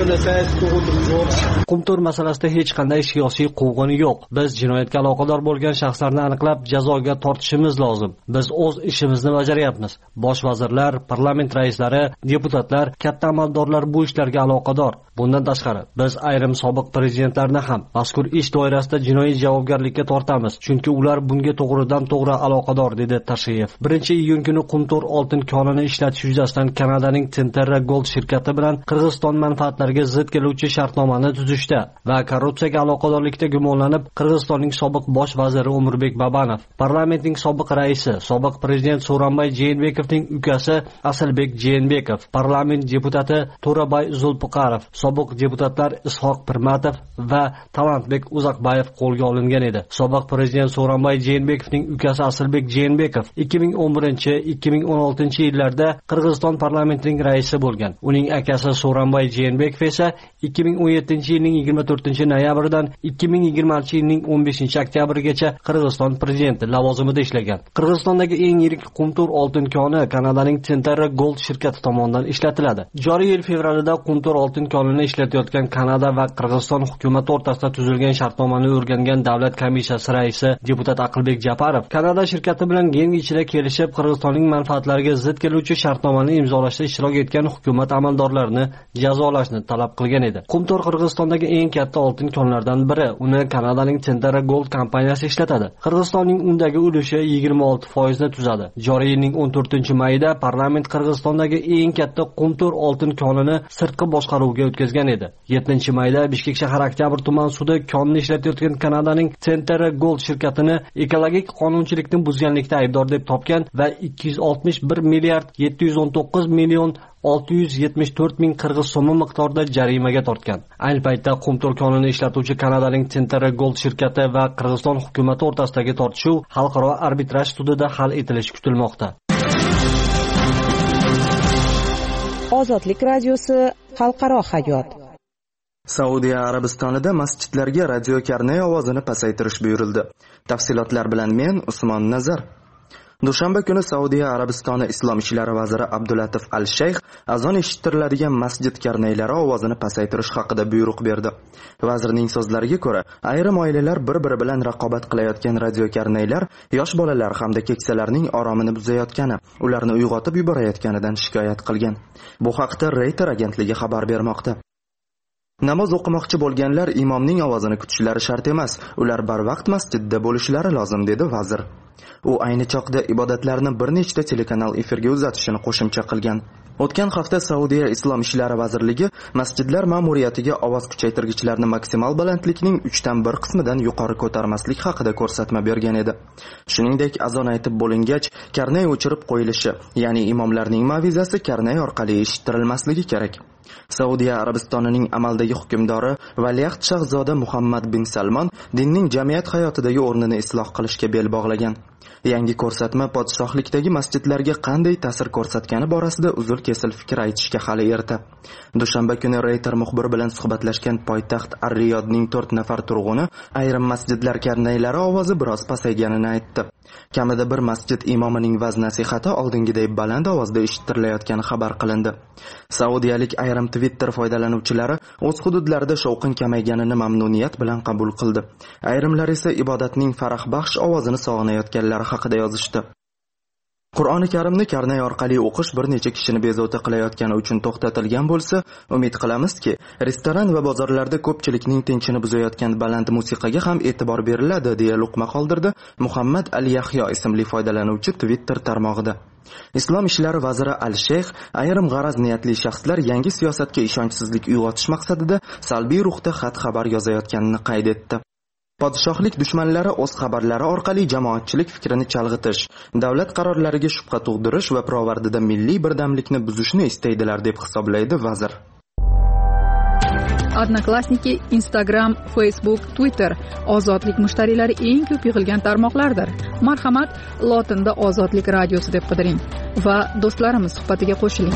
Qumtor masalasida hech qanday siyosiy quvg'in yo'q. Biz jinoyatga aloqador bo'lgan shaxslarni aniqlab jazoga tortishimiz lozim. Biz o'z ishimizni bajaryapmiz. Bosh vazirlar, parlament raislari, deputatlar, katta amaldorlar bu ishlarga aloqador. Bundan tashqari, biz ayrim sobiq prezidentlarni ham mazkur ish doirasida jinoiy javobgarlikka tortamiz, chunki ular bunga to'g'ridan-to'g'ri aloqador, dedi Tashiyev. 1-iyun kuni Qumtor oltin konini ishlatish yuzasidan Kanadaning Centerra Gold shirkati bilan Qirg'iziston manfaatlariga zid keluvchi shartnomani tuzishda va korrupsiyaga aloqadorlikda gumonlanib Qirg'izistonning sobiq bosh vaziri O'mirbek Babanov, parlamentning sobiq raisi, sobiq prezident So'ronbay Jeenbekovning ukasi Asilbek Jeenbekov, parlament deputati To'rabay Zulpiqarov, sobiq deputatlar Ishoq Pirmatov va Talantbek Uzaqbayev qo'lga olingan edi. Sobiq prezident So'ronbay Jeenbekovning ukasi Asilbek Jeenbekov 2011-2016 yillarda Qirg'iziston parlamentining raisi bo'lgan. Uning akasi So'ronbay Jeenbekov esa 2017-yilning 24-noyabridan 2020-yilning 15-oktyabrigacha Qirg'iziston prezidenti lavozimida ishlagan. Qirg'izistondagi eng yirik Qumtor oltin koni Kanadaning Centerra Gold shirkati tomonidan ishlatiladi. Joriy yil fevralida Qumtor oltin konini ishlatayotgan Kanada va Qirg'iziston hukumati o'rtasida tuzilgan shartnomani o'rgangan davlat komissiyasi raisi deputat Aqilbek Japarov Kanada shirkati bilan yeng ichida kelishib Qirg'izistonning manfaatlariga zid keluvchi shartnomani imzolashda ishtirok etgan hukumat amaldorlarini jazolashni talab qilgan edi. Qumtor Qirg'izistondagi eng katta oltin konlaridan biri. Uni Kanadaning Centerra Gold kompaniyasi ishlatadi. Qirg'izistonning undagi ulushi 26% ni tuzadi. Joriy yilning 14-mayida parlament Qirg'izistondagi eng katta paytda Qumtor oltin konini sirtqi boshqaruvga o'tkazgan edi. 7-mayda Bishkek shahar Oktyabr tuman sudi konni ishlatayotgan Kanadaning Centera Gold shirkatini ekologik qonunchilikni buzganlikda aybdor deb topgan va 261 milliard 719 million 674 ming qirg'iz so'mi miqdorida jarimaga tortgan. Ayni paytda Qumtor konini ishlatuvchi Kanadaning Centera Gold shirkati va Qirg'iziston hukumati o'rtasidagi tortishuv xalqaro arbitraj sudida hal etilishi kutilmoqda. Ozodlik radiosi xalqaro hayot. Saudiya Arabistonida masjidlarga radiokarnay ovozini pasaytirish buyurildi. Tafsilotlar bilan men Usmon Nazar. Dushanba kuni Saudiya Arabistoni Islom ishlari vaziri Abdulatif Al-Shayx azon eshittiriladigan masjid karnaylari ovozini pasaytirish haqida buyruq berdi. Vazirning so'zlariga ko'ra, ayrim oilalar bir-biri bilan raqobat qilayotgan radiokarnaylar yosh bolalar hamda keksalarning oromini buzayotgani, ularni uyg'otib yuborayotganidan shikoyat qilgan. Bu haqda Reuters agentligi xabar bermoqda. Namoz o'qimoqchi bo'lganlar imomning ovozini kutishlari shart emas, ular barvaqt masjidda bo'lishlari lozim, dedi vazir. U ayni chog'da ibodatlarni bir nechta telekanal efirga uzatishini qo'shimcha qilgan. O'tgan hafta Saudiya Islom ishlari vazirligi masjidlar ma'muriyatiga ovoz kuchaytirgichlarni maksimal balandlikning 1/3 qismidan yuqori ko'tarmaslik haqida ko'rsatma bergan edi. Shuningdek, azon aytib bo'lingach, karnay o'chirib qo'yilishi, ya'ni imomlarning mavizasi karnay orqali eshittirilmasligi kerak. Saudiya Arabistonining amaldagi hukmdori Valiahd Shahzoda Muhammad bin Salmon dinning jamiyat hayotidagi o'rnini isloh qilishga bel bog'lagan. Yangi ko'rsatma podshohlikdagi masjidlarga qanday ta'sir ko'rsatgani borasida uzul-kesil fikr aytishga hali erta. Dushanba kuni Reuters muxbir bilan suhbatlashgan poytaxt Ar-Riyodning 4 nafar turg'uni ayrim masjidlar karnaylari ovozi biroz pasayganini aytdi. Kamida bir masjid imomining vaz-nasihati oldingiday baland ovozda eshitirilayotgani xabar qilindi. Saudiyalik ayrim Twitter foydalanuvchilari o'z hududlarida shovqin kamayganini mamnuniyat bilan qabul qildi. Ayrimlar esa ibodatning farahbaxsh ovozini sog'inayotganlari haqida yozishdi. Qur'oni Karimni karnay orqali o'qish bir necha kishini bezovta qilayotgani uchun to'xtatilgan bo'lsa, umid qilamizki, restoran va bozorlarda ko'pchilikning tinchini buzayotgan baland musiqaga ham e'tibor beriladi, deya luqma qoldirdi Muhammad Al-Yahyo ismli foydalanuvchi Twitter tarmog'ida. Islom ishlari vaziri Al-Shayx ayrim g'araz niyatli shaxslar yangi siyosatga ishonchsizlik uyg'otish maqsadida salbiy ruhda xat-xabar yozayotganini qayd etdi. Podshohlik dushmanlari o'z xabarlari orqali jamoatchilik fikrini chalg'itish, davlat qarorlariga shubha tug'dirish va pirovardida milliy birdamlikni buzishni istaydilar, deb hisoblaydi vazir. Odnoklassniki, Instagram, Facebook, Twitter ozodlik mushtariylari eng ko'p yig'ilgan tarmoqlardir. Marhamat, lotinda Ozodlik radiosi deb qidiring va do'stlarimiz suhbatiga qo'shiling.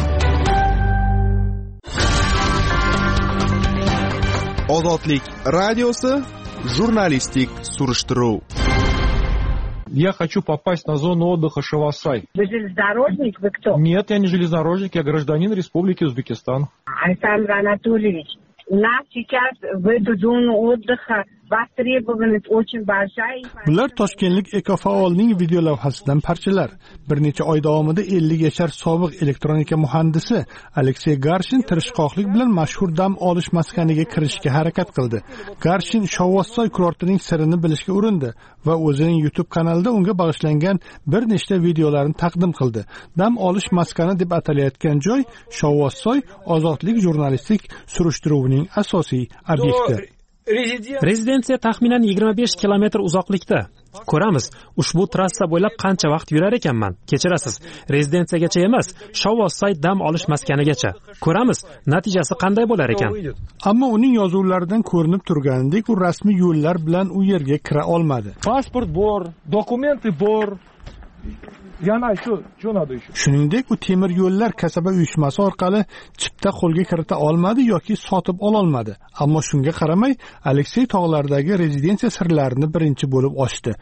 Ozodlik radiosi журналистик сурishtiruv. Я хочу попасть на зону отдыха Шавасай. Вы железнодорожник? Вы кто? Нет, я не железнодорожник, я гражданин Республики Узбекистан. Александр Анатольевич, у нас сейчас в эту зону отдыха востребованность очень большая. Bular Toshkentlik ekofaolning video lavhasidan parchalar. Bir necha oy davomida 50 yashar sobiq elektronika muhandisi Aleksey Garshin tirishqoqlik bilan mashhur dam olish maskaniga kirishga harakat qildi. Garshin Shovvossoy kurortining sirini bilishga urindi va o'zining YouTube kanalida unga bag'ishlangan bir nechta videolarni taqdim qildi. Dam olish maskani deb atalayotgan joy Shovvossoy ozodlik jurnalistik surishtiruvining asosiy obyekti. Rezidensiya taxminan 25 kilometr uzoqlikda. Ko'ramiz, ushbu trassa bo'ylab qancha vaqt yurar ekanman. Kechirasiz, rezidensiyagacha emas, Shovvossoy dam olish maskanigacha. Ko'ramiz, natijasi qanday bo'lar ekan. Ammo uning yozuvlaridan ko'rinib turganidek, u rasmiy yo'llar bilan u yerga kira olmadi. Pasport bor, dokumenты bor. Yana shu nada еще. Shuningdek, u temir yo'llar kasaba uyushmasi orqali chipta qo'lga kirita olmadi yoki sotib ola olmadi. Ammo shunga qaramay, Aleksey tog'laridagi rezidensiya sirlarini birinchi bo'lib ochdi.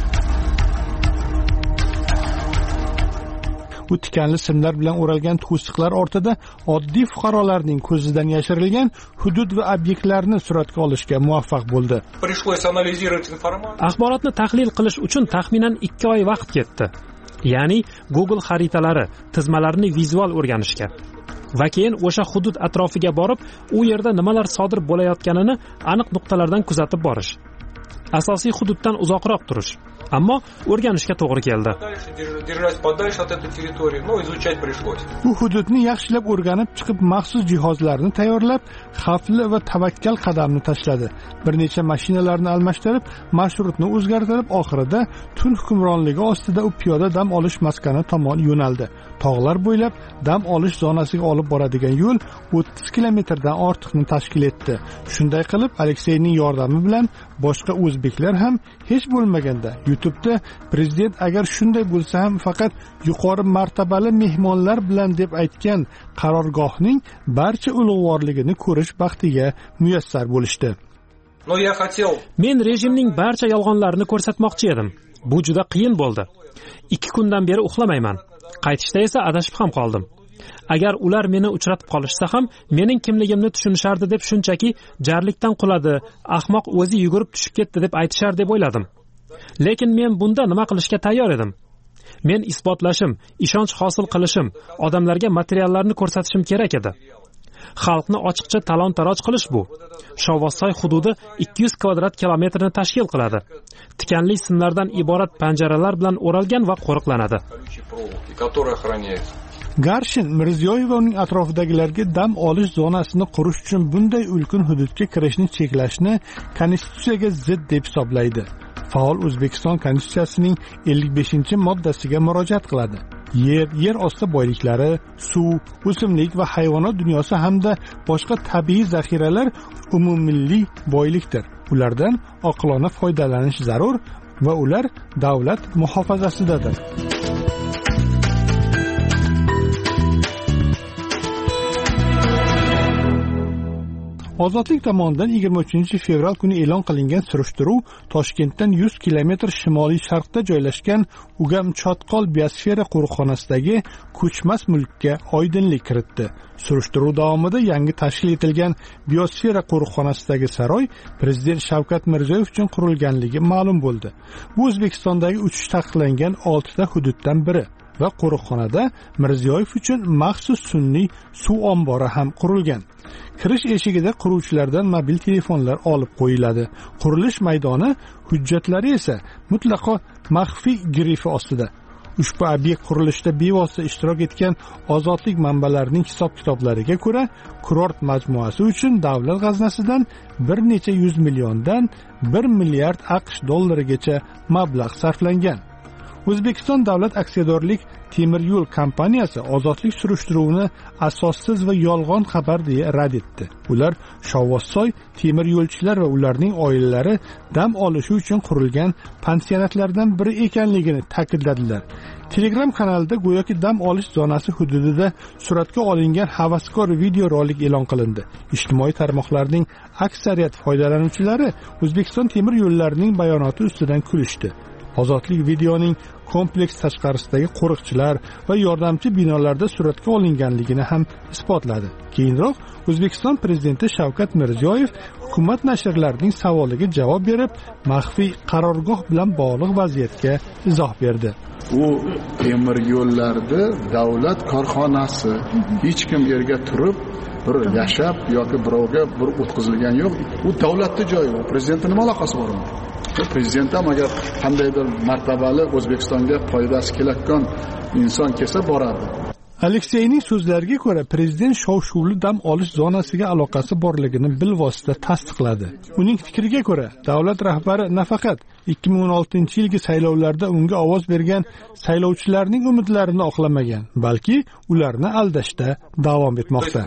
U tikanli simlar bilan o'ralgan to'siqlar ortida oddiy fuqarolarning ko'zidan yashirilgan hudud va obyektlarni suratga olishga muvaffaq bo'ldi. Axborotni tahlil qilish uchun taxminan 2 oy vaqt ketdi. Ya'ni Google xaritalari, tizmalarini vizual o'rganishga. Va keyin o'sha hudud atrofiga borib, u yerda nimalar sodir bo'layotganini aniq nuqtalardan kuzatib borish. asosiy hududdan uzoqroq turish. Ammo o'rganishga to'g'ri keldi. Bu hududni yaxshilab o'rganib chiqib, maxsus jihozlarni tayyorlab, xavfli va tavakkal qadamni tashladi. Bir necha mashinalarni almashtirib, marshrutni o'zgartirib, oxirida tun hukmronligi ostida u piyoda dam olish maskani tomon yo'naldi. Tog'lar bo'ylab dam olish zonasiga olib boradigan yo'l 30 kilometrdan ortiqni tashkil etdi. Shunday qilib, Alekseyning yordami bilan boshqa o'zbeklar ham hech bo'lmaganda YouTube'da prezident agar shunday bo'lsa ham faqat yuqori martabali mehmonlar bilan deb aytgan qarorgohning barcha ulug'vorligini ko'rish baxtiga muyassar bo'lishdi. Men rejimning barcha yolg'onlarini ko'rsatmoqchi edim. Bu juda qiyin bo'ldi. 2 kundan beri uxlamayman. Qaytishda esa adashib ham qoldim. Agar ular meni uchratib qolishsa ham, mening kimligimni tushunishardi deb shunchaki jarlikdan quladi, ahmoq o'zi yugurib tushib ketdi deb aytishar deb o'yladim. Lekin men bunda nima qilishga tayyor edim? Men isbotlashim, ishonch hosil qilishim, odamlarga materiallarni ko'rsatishim kerak edi. Xalqni ochiqcha talon-taroj qilish bu. Shovvozsoy hududi 200 kvadrat kilometrni tashkil qiladi. Tikanli simlardan iborat panjaralar bilan o'ralgan va qo'riqlanadi. Garshin Mirziyoyev va uning atrofidagilarga dam olish zonasini qurish uchun bunday ulkan hududga kirishni cheklashni konstitutsiyaga zid deb hisoblaydi. Faol O'zbekiston konstitutsiyasining 55-moddasiga murojaat qiladi. Yer osti boyliklari, suv, o'simlik va hayvonot dunyosi hamda boshqa tabiiy zaxiralar umummilliy boylikdir. Ulardan oqilona foydalanish zarur va ular davlat muhofazasidadir. Ozodlik tomonidan 23-fevral kuni e'lon qilingan surishtiruv Toshkentdan 100 kilometr shimoliy sharqda joylashgan Ugam Chotqol biosfera qo'riqxonasidagi ko'chmas mulkka oydinlik kiritdi. Surishtiruv davomida yangi tashkil etilgan biosfera qo'riqxonasidagi saroy prezident Shavkat Mirziyoyev uchun qurilganligi ma'lum bo'ldi. Bu O'zbekistondagi uchish taqiqlangan 6 ta hududdan biri va qo'riqxonada Mirziyoyev uchun maxsus sun'iy suv ombori ham qurilgan. Kirish eshigida quruvchilardan mobil telefonlar olib qo'yiladi. Qurilish maydoni hujjatlari esa mutlaqo maxfiy grifi ostida. Ushbu obyekt qurilishida bevosita ishtirok etgan ozodlik manbalarining hisob-kitoblariga ko'ra, kurort majmuasi uchun davlat g'aznasidan bir necha 100 milliondan 1 milliard AQSh dollarigacha mablag' sarflangan. O'zbekiston davlat aksiyadorlik temir yo'l kompaniyasi ozodlik surishtiruvini asossiz va yolg'on xabar deya rad etdi. Ular Shovvozsoy temir yo'lchilar va ularning oilalari dam olishi uchun qurilgan pansionatlardan biri ekanligini ta'kidladilar. Telegram kanalida go'yoki dam olish zonasi hududida suratga olingan havaskor video rolik e'lon qilindi. Ijtimoiy tarmoqlarning aksariyat foydalanuvchilari O'zbekiston temir yo'llarining bayonoti ustidan kulishdi. Ozodlik videoning kompleks tashqarisidagi qo'riqchilar va yordamchi binolarda suratga olinganligini ham isbotladi. Keyinroq O'zbekiston prezidenti Shavkat Mirziyoyev hukumat nashrlarining savoliga javob berib, maxfiy qarorgoh bilan bog'liq vaziyatga izoh berdi. U temir yo'llarda davlat korxonasi, hech kim yerga turib bir yashab yoki birovga bir o'tkazilgan yo'q. U davlatning joyi, u prezidentning nima aloqasi bor unda? Prezident ham agar qandaydir martabali O'zbekistonga foydasi kelayotgan inson kelsa boradi. Alekseyning so'zlariga ko'ra, prezident shov-shuvli dam olish zonasiga aloqasi borligini bilvosita tasdiqladi. Uning fikriga ko'ra, davlat rahbari nafaqat 2016-yilgi saylovlarda unga ovoz bergan saylovchilarning umidlarini oqlamagan, balki ularni aldashda davom etmoqda.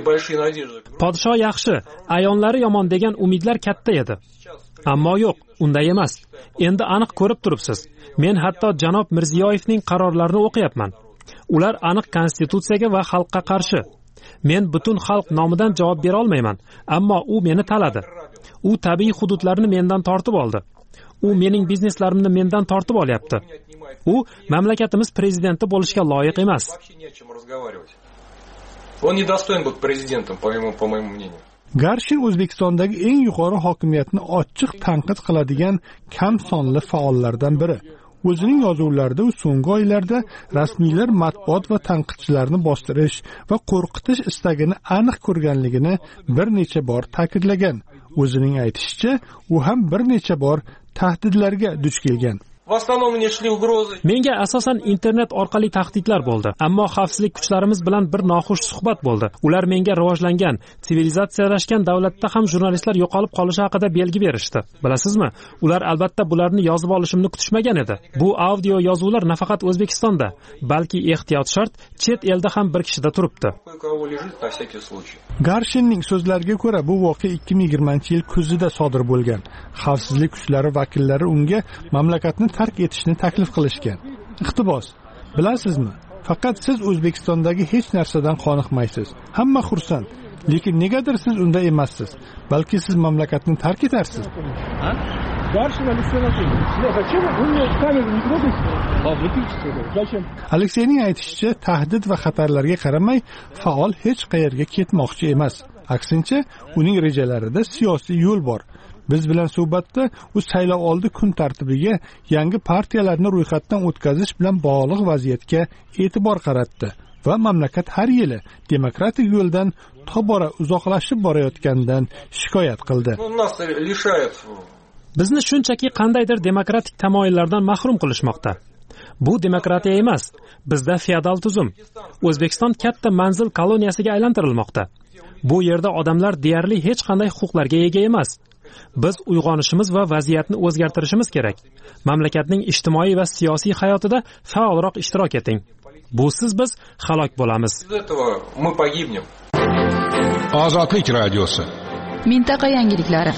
Podsho yaxshi, ayonlari yomon degan umidlar katta edi. Ammo yo'q, unday emas. Endi aniq ko'rib turibsiz. Men hatto janob Mirziyoyevning qarorlarini o'qiyapman. Ular aniq konstitutsiyaga va xalqqa qarshi. Men butun xalq nomidan javob bera olmayman, ammo u meni taladi. U tabiiy hududlarni mendan tortib oldi. U mening bizneslarimni mendan tortib olyapti. U mamlakatimiz prezidenti bo'lishga loyiq emas. Он недостоин быть президентом, по моему мнению. Garshin O'zbekistondagi eng yuqori hokimiyatni ochiq tanqid qiladigan kam sonli faollardan biri. O'zining yozuvlarida u so'nggi oylarda rasmiylar matbuot va tanqidchilarni bostirish va qo'rqitish istagini aniq ko'rganligini bir necha bor ta'kidlagan. O'zining aytishicha, u ham bir necha bor tahdidlarga duch kelgan. В основном мне шли угрозы. Menga asosan internet orqali tahdidlar bo'ldi, ammo xavfsizlik kuchlarimiz bilan bir noxush suhbat bo'ldi. Ular menga rivojlangan, sivilizatsiyalashgan davlatda ham jurnalistlar yo'qolib qolishi haqida belgi berishdi. Bilasizmi? Ular albatta bularni yozib olishimni kutishmagan edi. Bu audio yozuvlar nafaqat O'zbekistonda, balki ehtiyot shart chet elda ham bir kishida turibdi. Garshinning so'zlariga ko'ra, bu voqea 2020-yil kuzida sodir bo'lgan. Xavfsizlik kuchlari vakillari unga mamlakatni tark etishni taklif qilishgan. Iqtibos, bilasizmi? Faqat siz O'zbekistondagi hech narsadan qoniqmaysiz. Hamma xursand, lekin negadir siz unda emassiz. Balki siz mamlakatni tark etarsiz. Alekseyning aytishicha, tahdid va xatarlarga qaramay, faol hech qayerga ketmoqchi emas. Aksincha, uning rejalarida siyosiy yo'l bor. Biz bilan suhbatda u saylov oldi kun tartibiga yangi partiyalarni ro'yxatdan o'tkazish bilan bog'liq vaziyatga e'tibor qaratdi va mamlakat har yili demokratik yo'ldan tobora uzoqlashib borayotganidan shikoyat qildi. Bizni shunchaki qandaydir demokratik tamoyillardan mahrum qilishmoqda. Bu demokratiya emas, bizda feodal tuzum. O'zbekiston katta manzil koloniyasiga aylantirilmoqda. Bu yerda odamlar deyarli hech qanday huquqlarga ega emas. Biz uyg'onishimiz va vaziyatni o'zgartirishimiz kerak. Mamlakatning ijtimoiy va siyosiy hayotida faolroq ishtirok eting. Busiz biz halok bo'lamiz. Ozodlik radiosi. Mintaqa yangiliklari.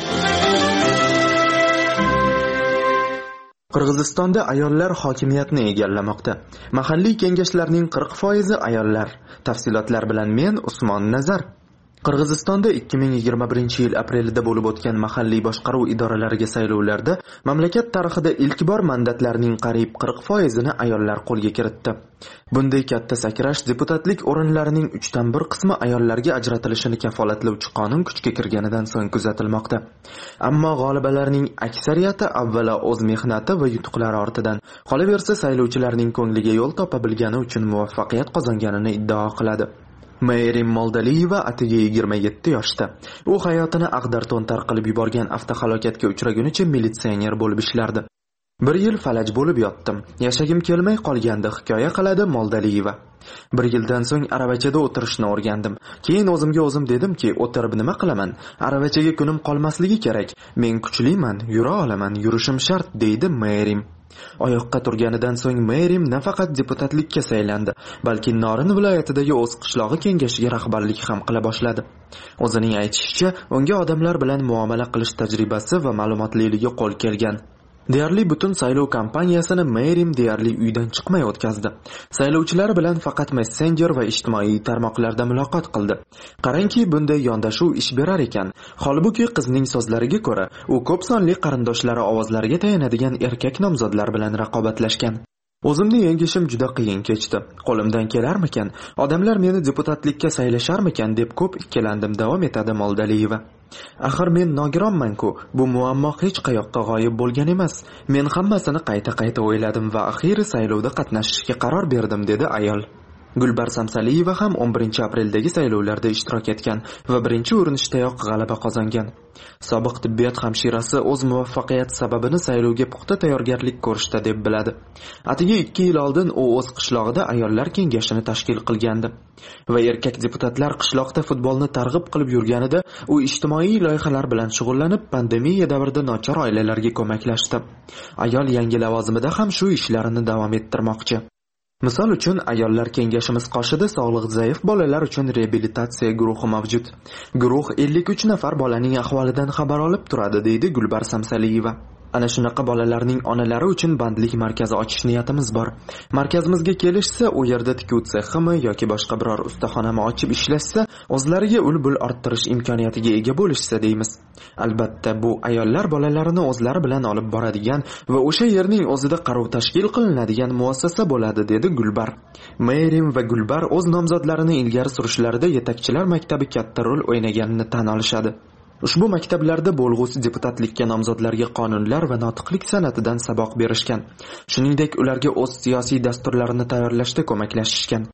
Qirg'izistonda ayollar hokimiyatni egallamoqda. Mahalliy kengashlarning 40% ayollar. Tafsilotlar bilan men Usmon Nazar. Qirg'izistonda 2021-yil aprelida bo'lib o'tgan mahalliy boshqaruv idoralariga saylovlarda mamlakat tarixida ilk bor mandatlarning qariyb 40%ni ayollar qo'lga kiritdi. Bunday katta sakrash deputatlik o'rinlarining 1/3 qismi ayollarga ajratilishini kafolatlovchi qonun kuchga kirganidan so'ng kuzatilmoqda. Ammo g'olibalarning aksariyati avvalo o'z mehnati va yutuqlari ortidan, qolaversa saylovchilarning ko'ngliga yo'l topa bilgani uchun muvaffaqiyat qozonganini iddao qiladi. Merim Moldaliyeva atigi 27 yoshda. U hayotini ag'dar-to'ntar qilib yuborgan avtohalokatga uchragunicha militsioner bo'lib ishlardi. 1 yil falaj bo'lib yotdim. Yashagim kelmay qolgandi, hikoya qiladi Moldaliyeva. 1 yildan so'ng aravachada o'tirishni o'rgandim. Keyin o'zimga o'zim dedimki, o'tirib nima qilaman? Aravachaga kunim qolmasligi kerak. Men kuchliman, yura olaman, yurishim shart, deydi Merim. Oyoqqa turganidan so'ng Merim nafaqat deputatlikka saylandi, balki Norin viloyatidagi o'z qishlog'i kengashiga rahbarlik ham qila boshladi. O'zining aytishicha, unga odamlar bilan muomala qilish tajribasi va ma'lumotliligi qo'l kelgan. Deyarli butun saylov kampaniyasini Merim deyarli uydan chiqmay o'tkazdi. Saylovchilar bilan faqat Messenger va ijtimoiy tarmoqlarda muloqot qildi. Qarangki, bunday yondashuv ish berar ekan. Holbuki qizning so'zlariga ko'ra, u ko'p sonli qarindoshlari ovozlariga tayanadigan erkak nomzodlar bilan raqobatlashgan. O'zimni yengishim juda qiyin kechdi. Qo'limdan kelarmikan? Odamlar meni deputatlikka saylasharmikan deb ko'p ikkilandim, davom etadi Moldaliyeva. Axir men nogironman-ku, bu muammo hech qayoqqa g'oyib bo'lgan emas. Men hammasini qayta-qayta o'yladim va axiri saylovda qatnashishga qaror berdim, dedi ayol. Gulbar Samsaliyeva ham 11-apreldagi saylovlarda ishtirok etgan va birinchi urinishdayoq g'alaba qozongan. Sobiq tibbiyot hamshirasi o'z muvaffaqiyati sababini saylovga puxta tayyorgarlik ko'rishda deb biladi. Atigi 2 yil oldin u o'z qishlog'ida ayollar kengashini tashkil qilgandi va erkak deputatlar qishloqda futbolni targ'ib qilib yurganida u ijtimoiy loyihalar bilan shug'ullanib, pandemiya davrida nochor oilalarga ko'maklashdi. Ayol yangi lavozimida ham shu ishlarini davom ettirmoqchi. Misol uchun, ayollar kengashimiz qoshida sog'lig'i zaif bolalar uchun reabilitatsiya guruhi mavjud. Guruh 53 nafar bolaning ahvolidan xabar olib turadi, deydi Gulbar Samsaliyeva. Ana shunaqa bolalarning onalari uchun bandlik markazi ochish niyatimiz bor. Markazimizga kelishsa, u yerda tikuv seximi yoki boshqa biror ustaxonami ochib ishlashsa, o'zlariga ul-bul orttirish imkoniyatiga ega bo'lishsa deymiz. Albatta, bu ayollar bolalarini o'zlari bilan olib boradigan va o'sha yerning o'zida qaruv tashkil qilinadigan muassasa bo'ladi, dedi Gulbar. Merim va Gulbar o'z nomzodlarini ilgari surishlarida yetakchilar maktabi katta rol o'ynaganini tan olishadi. Ushbu maktablarda bo'lg'usi deputatlikka nomzodlarga qonunlar va notiqlik san'atidan saboq berishgan. Shuningdek, ularga o'z siyosiy dasturlarini tayyorlashda ko'maklashishgan.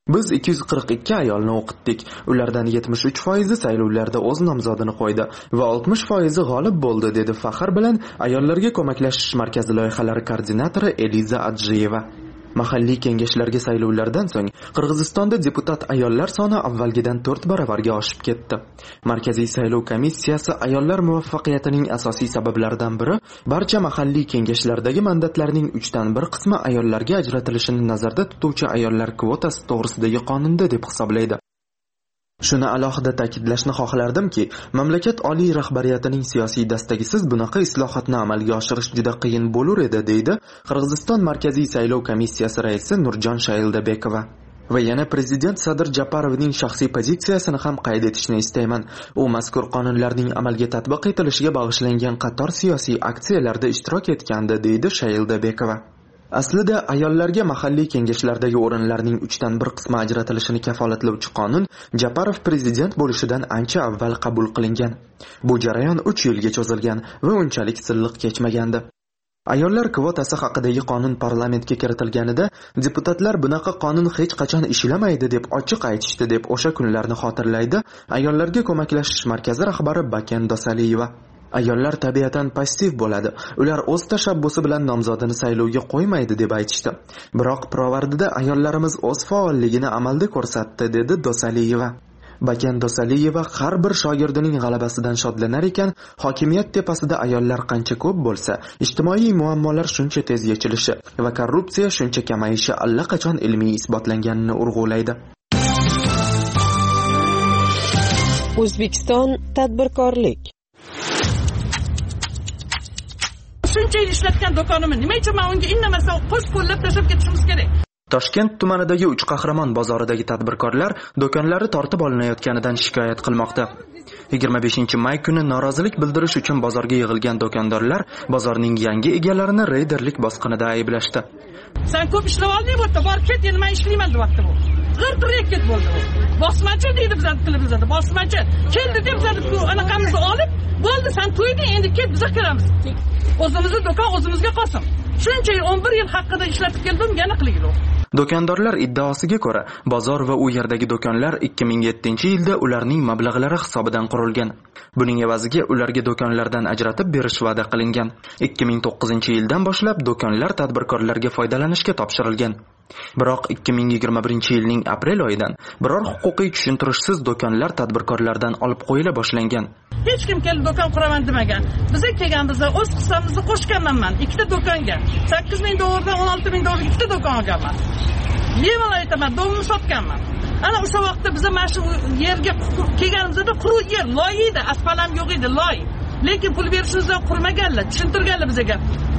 Biz 242 ayolni o'qitdik. Ulardan 73% saylovlarda o'z nomzodini qo'ydi va 60% g'olib bo'ldi, dedi faxr bilan Ayollarga ko'maklashish markazi loyihalari koordinatori Eliza Adjiyeva. Mahalliy kengashlarga saylovlardan so'ng Qirg'izistonda deputat ayollar soni avvalgidan 4 baravarga oshib ketdi. Markaziy saylov komissiyasi ayollar muvaffaqiyatining asosiy sabablaridan biri barcha mahalliy kengashlardagi mandatlarning 3dan 1 qismi ayollarga ajratilishini nazarda tutuvchi ayollar kvotasi to'g'risidagi qonunda deb hisoblaydi. Shuni alohida ta'kidlashni xohlardimki, mamlakat oliy rahbariyatining siyosiy dastagisiz bunaqa islohotni amalga oshirish juda qiyin bo'lar edi, deydi Qirg'iziston Markaziy saylov komissiyasi raisi Nurjon Shayildabekova. Va yana prezident Sadir Japarovning shaxsiy pozitsiyasini ham qayd etishni istayman. U mazkur qonunlarning amalga tatbiq etilishiga bag'ishlangan qator siyosiy aksiyalarda ishtirok etgandi, deydi Shayildabekova. Aslida ayollarga mahalliy kengashlardagi o'rinlarning 3dan 1 qismi ajratilishini kafolatlovchi qonun Japarov prezident bo'lishidan ancha avval qabul qilingan. Bu jarayon 3 yilga cho'zilgan va unchalik silliq kechmagandi. Ayollar kvotasi haqidagi qonun parlamentga kiritilganida deputatlar bunaqa qonun hech qachon ishlamaydi deb ochiq aytishdi, deb o'sha kunlarni xotirlaydi Ayollarga ko'maklashish markazi rahbari Baken Dosaliyeva. Ayollar tabiatan passiv bo'ladi. Ular o'z tashabbusi bilan nomzodini saylovga qo'ymaydi deb aytishdi. Biroq Pirovardida ayollarimiz o'z faolligini amalda ko'rsatdi, dedi Dosaliyeva. Baken Dosaliyeva har bir shogirdining g'alabasidan shodlanar ekan, hokimiyat tepasida ayollar qancha ko'p bo'lsa, ijtimoiy muammolar shuncha tez yechilishi va korrupsiya shuncha kamayishi allaqachon ilmiy isbotlanganini urg'ulaydi. O'zbekiston tadbirkorlik. Shuncha yil ishlatgan do'konimni nima uchun men unga indamasdan qo'shqo'llab tashlab ketishimiz kerak? Toshkent tumanidagi Uch Qahramon bozoridagi tadbirkorlar do'konlari tortib olinayotganidan shikoyat qilmoqda. 25-may kuni norozilik bildirish uchun bozorga yig'ilgan do'kondorlar bozorning yangi egalarini reyderlik bosqinida ayblashdi. Sen ko'p ishlab olding, bo'pti, borib ket, endi men ishlayman deyapti bu. G'ir-g'ir ket bo'ldi bu. Bosmachi deydi bizlar tilibizda. Bosmachi keldi deb bizlar anaqamizni olib, bo'ldi, sen to'yding, endi ket, biz kiramiz. O'zimizni do'kon o'zimizga qolsin. Shuncha yil 11 yil haqida ishlatib keldim, yana qilaylik. Do'kondorlar iddaosiga ko'ra, bozor va u yerdagi do'konlar 2007-yilda ularning mablag'lari hisobidan qurilgan. Buning evaziga ularga do'konlardan ajratib berish va'da qilingan. 2009-yildan boshlab do'konlar tadbirkorlarga foydalanishga topshirilgan. Biroq 2021-yilning aprel oyidan biror huquqiy tushuntirishsiz do'konlar tadbirkorlardan olib qo'yila boshlangan. Hech kim kelib do'kon quraman demagan. Bizga kelganimizda o'z hissamizni qo'shganman men ikkita do'konga. 8,000 dollardan 16,000 dollarga ikkita do'kon olganman. Bemalol aytaman, domni sotganman. Ana o'sha vaqtda biz mana shu yerga kelganimizda quruq yer, loy edi, asfalt ham yo'q edi, loy. Lekin pul berishimizdan qurmaganlar, tushuntirganlar bizga.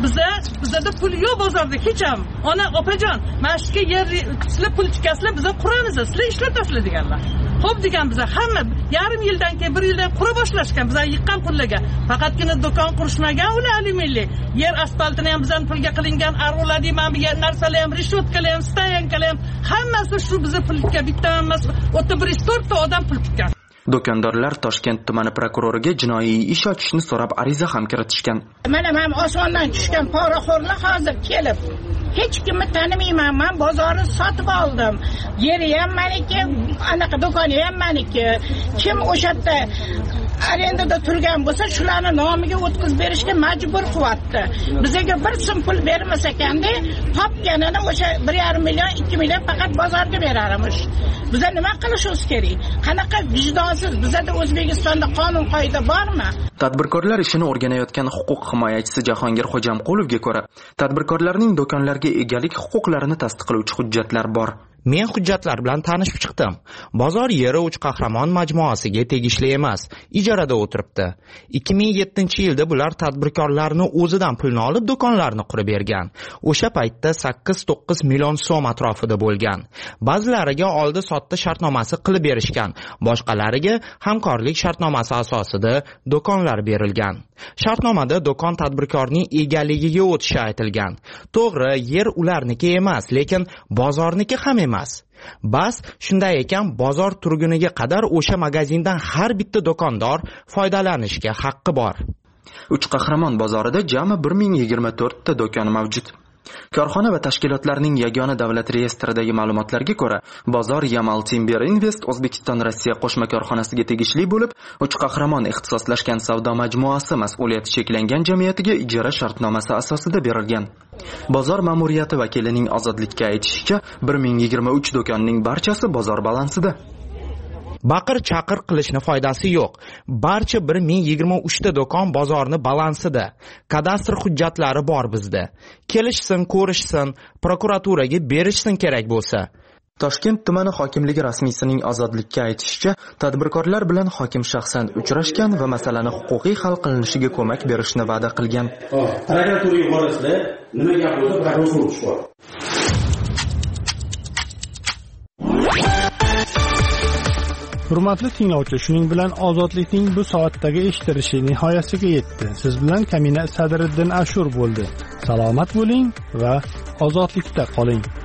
Bizda pul yo'q bozorda hech ham. Ona opajon, mana shu yer sizlar pul chiqasizlar, biz quramiz, sizlar ishlatasizlar deganlar. Xo'p degan biz hamma yarim yildan keyin 1 yildan qura boshlashgan, bizlar yiqqan pullarga. Faqatgina do'kon qurishmagan, ular alyuminli. Yer asfaltini ham bizdan pulga qilingan, arg'ular deyman, bu yer narsalar ham, rishotkalar ham, stoyankalar ham, hammasi shu bizning pulga bitta emas, 34 ta odam pul tikkan. Do'kondorlar Toshkent tumani prokuroriga jinoiy ish ochishni so'rab ariza ham kiritishgan. Mana men osmondan tushgan poraxo'rlar hozir kelib, hech kimni tanimayman, men bozorni sotib oldim. Yeri ham meniki, anaqa do'koni ham meniki. Kim o'sha yerda arendada turgan bo'lsa, shularni nomiga o'tkazib berishga majbur qilyapti. Bizga bir so'm pul bermas ekanda, topganini o'sha 1,5 million, 2 million faqat bozorga berarmish. Biz nima qilishimiz kerak? Qanaqa vijdonsiz, bizda O'zbekistonda qonun qoida bormi? Tadbirkorlar ishini o'rganayotgan huquq himoyachisi Jahongir Xo'jamqulovga ko'ra, tadbirkorlarning do'konlarga egalik huquqlarini tasdiqlovchi hujjatlar bor. Men hujjatlar bilan tanishib chiqdim. Bozor yeri Uch Qahramon majmuasiga tegishli emas, ijarada o'tiribdi. 2007-yilda bular tadbirkorlarni o'zidan pulni olib do'konlarni qurib bergan. O'sha paytda 8-9 million so'm atrofida bo'lgan. Ba'zilariga oldi-sotdi shartnomasi qilib berishgan, boshqalariga hamkorlik shartnomasi asosida do'konlar berilgan. Shartnomada do'kon tadbirkorning egaligiga o'tishi aytilgan. To'g'ri, yer ularniki emas, lekin bozorniki ham emas. Bas, shunday ekan, bozor turguniga qadar o'sha magazindan har bitta do'kondor foydalanishga haqqi bor. Uch Qahramon bozorida jami 1024 ta do'kon mavjud. Korxona va tashkilotlarning yagona davlat reyestridagi ma'lumotlarga ko'ra, bozor Yamal Timber Invest O'zbekiston Rossiya qo'shma korxonasiga tegishli bo'lib, Uch qahramon ixtisoslashgan savdo majmuasi mas'uliyati cheklangan jamiyatiga ijara shartnomasi asosida berilgan. Bozor ma'muriyati vakilining Ozodlikka aytishicha, 1023 do'konning barchasi bozor balansida. Baqir-chaqir qilishni foydasi yo'q. Barcha 1023 ta do'kon bozorni balansida. Kadastr hujjatlari bor bizda. Kelishsin, ko'rishsin, prokuraturaga berishsin kerak bo'lsa. Toshkent tumani hokimligi rasmiysining Ozodlikka aytishicha, tadbirkorlar bilan hokim shaxsan uchrashgan va masalani huquqiy hal qilinishiga ko'mak berishni va'da qilgan. Prokuraturaga borasizlar, nima gap bo'lsa prokuraturaga tushib. Hurmatli tinglovchi, shuning bilan Ozodlikning bu soatdagi eshitilishi nihoyasiga yetdi. Siz bilan Kamina Sadriddin Ashur bo'ldi. Salomat bo'ling va ozodlikda qoling.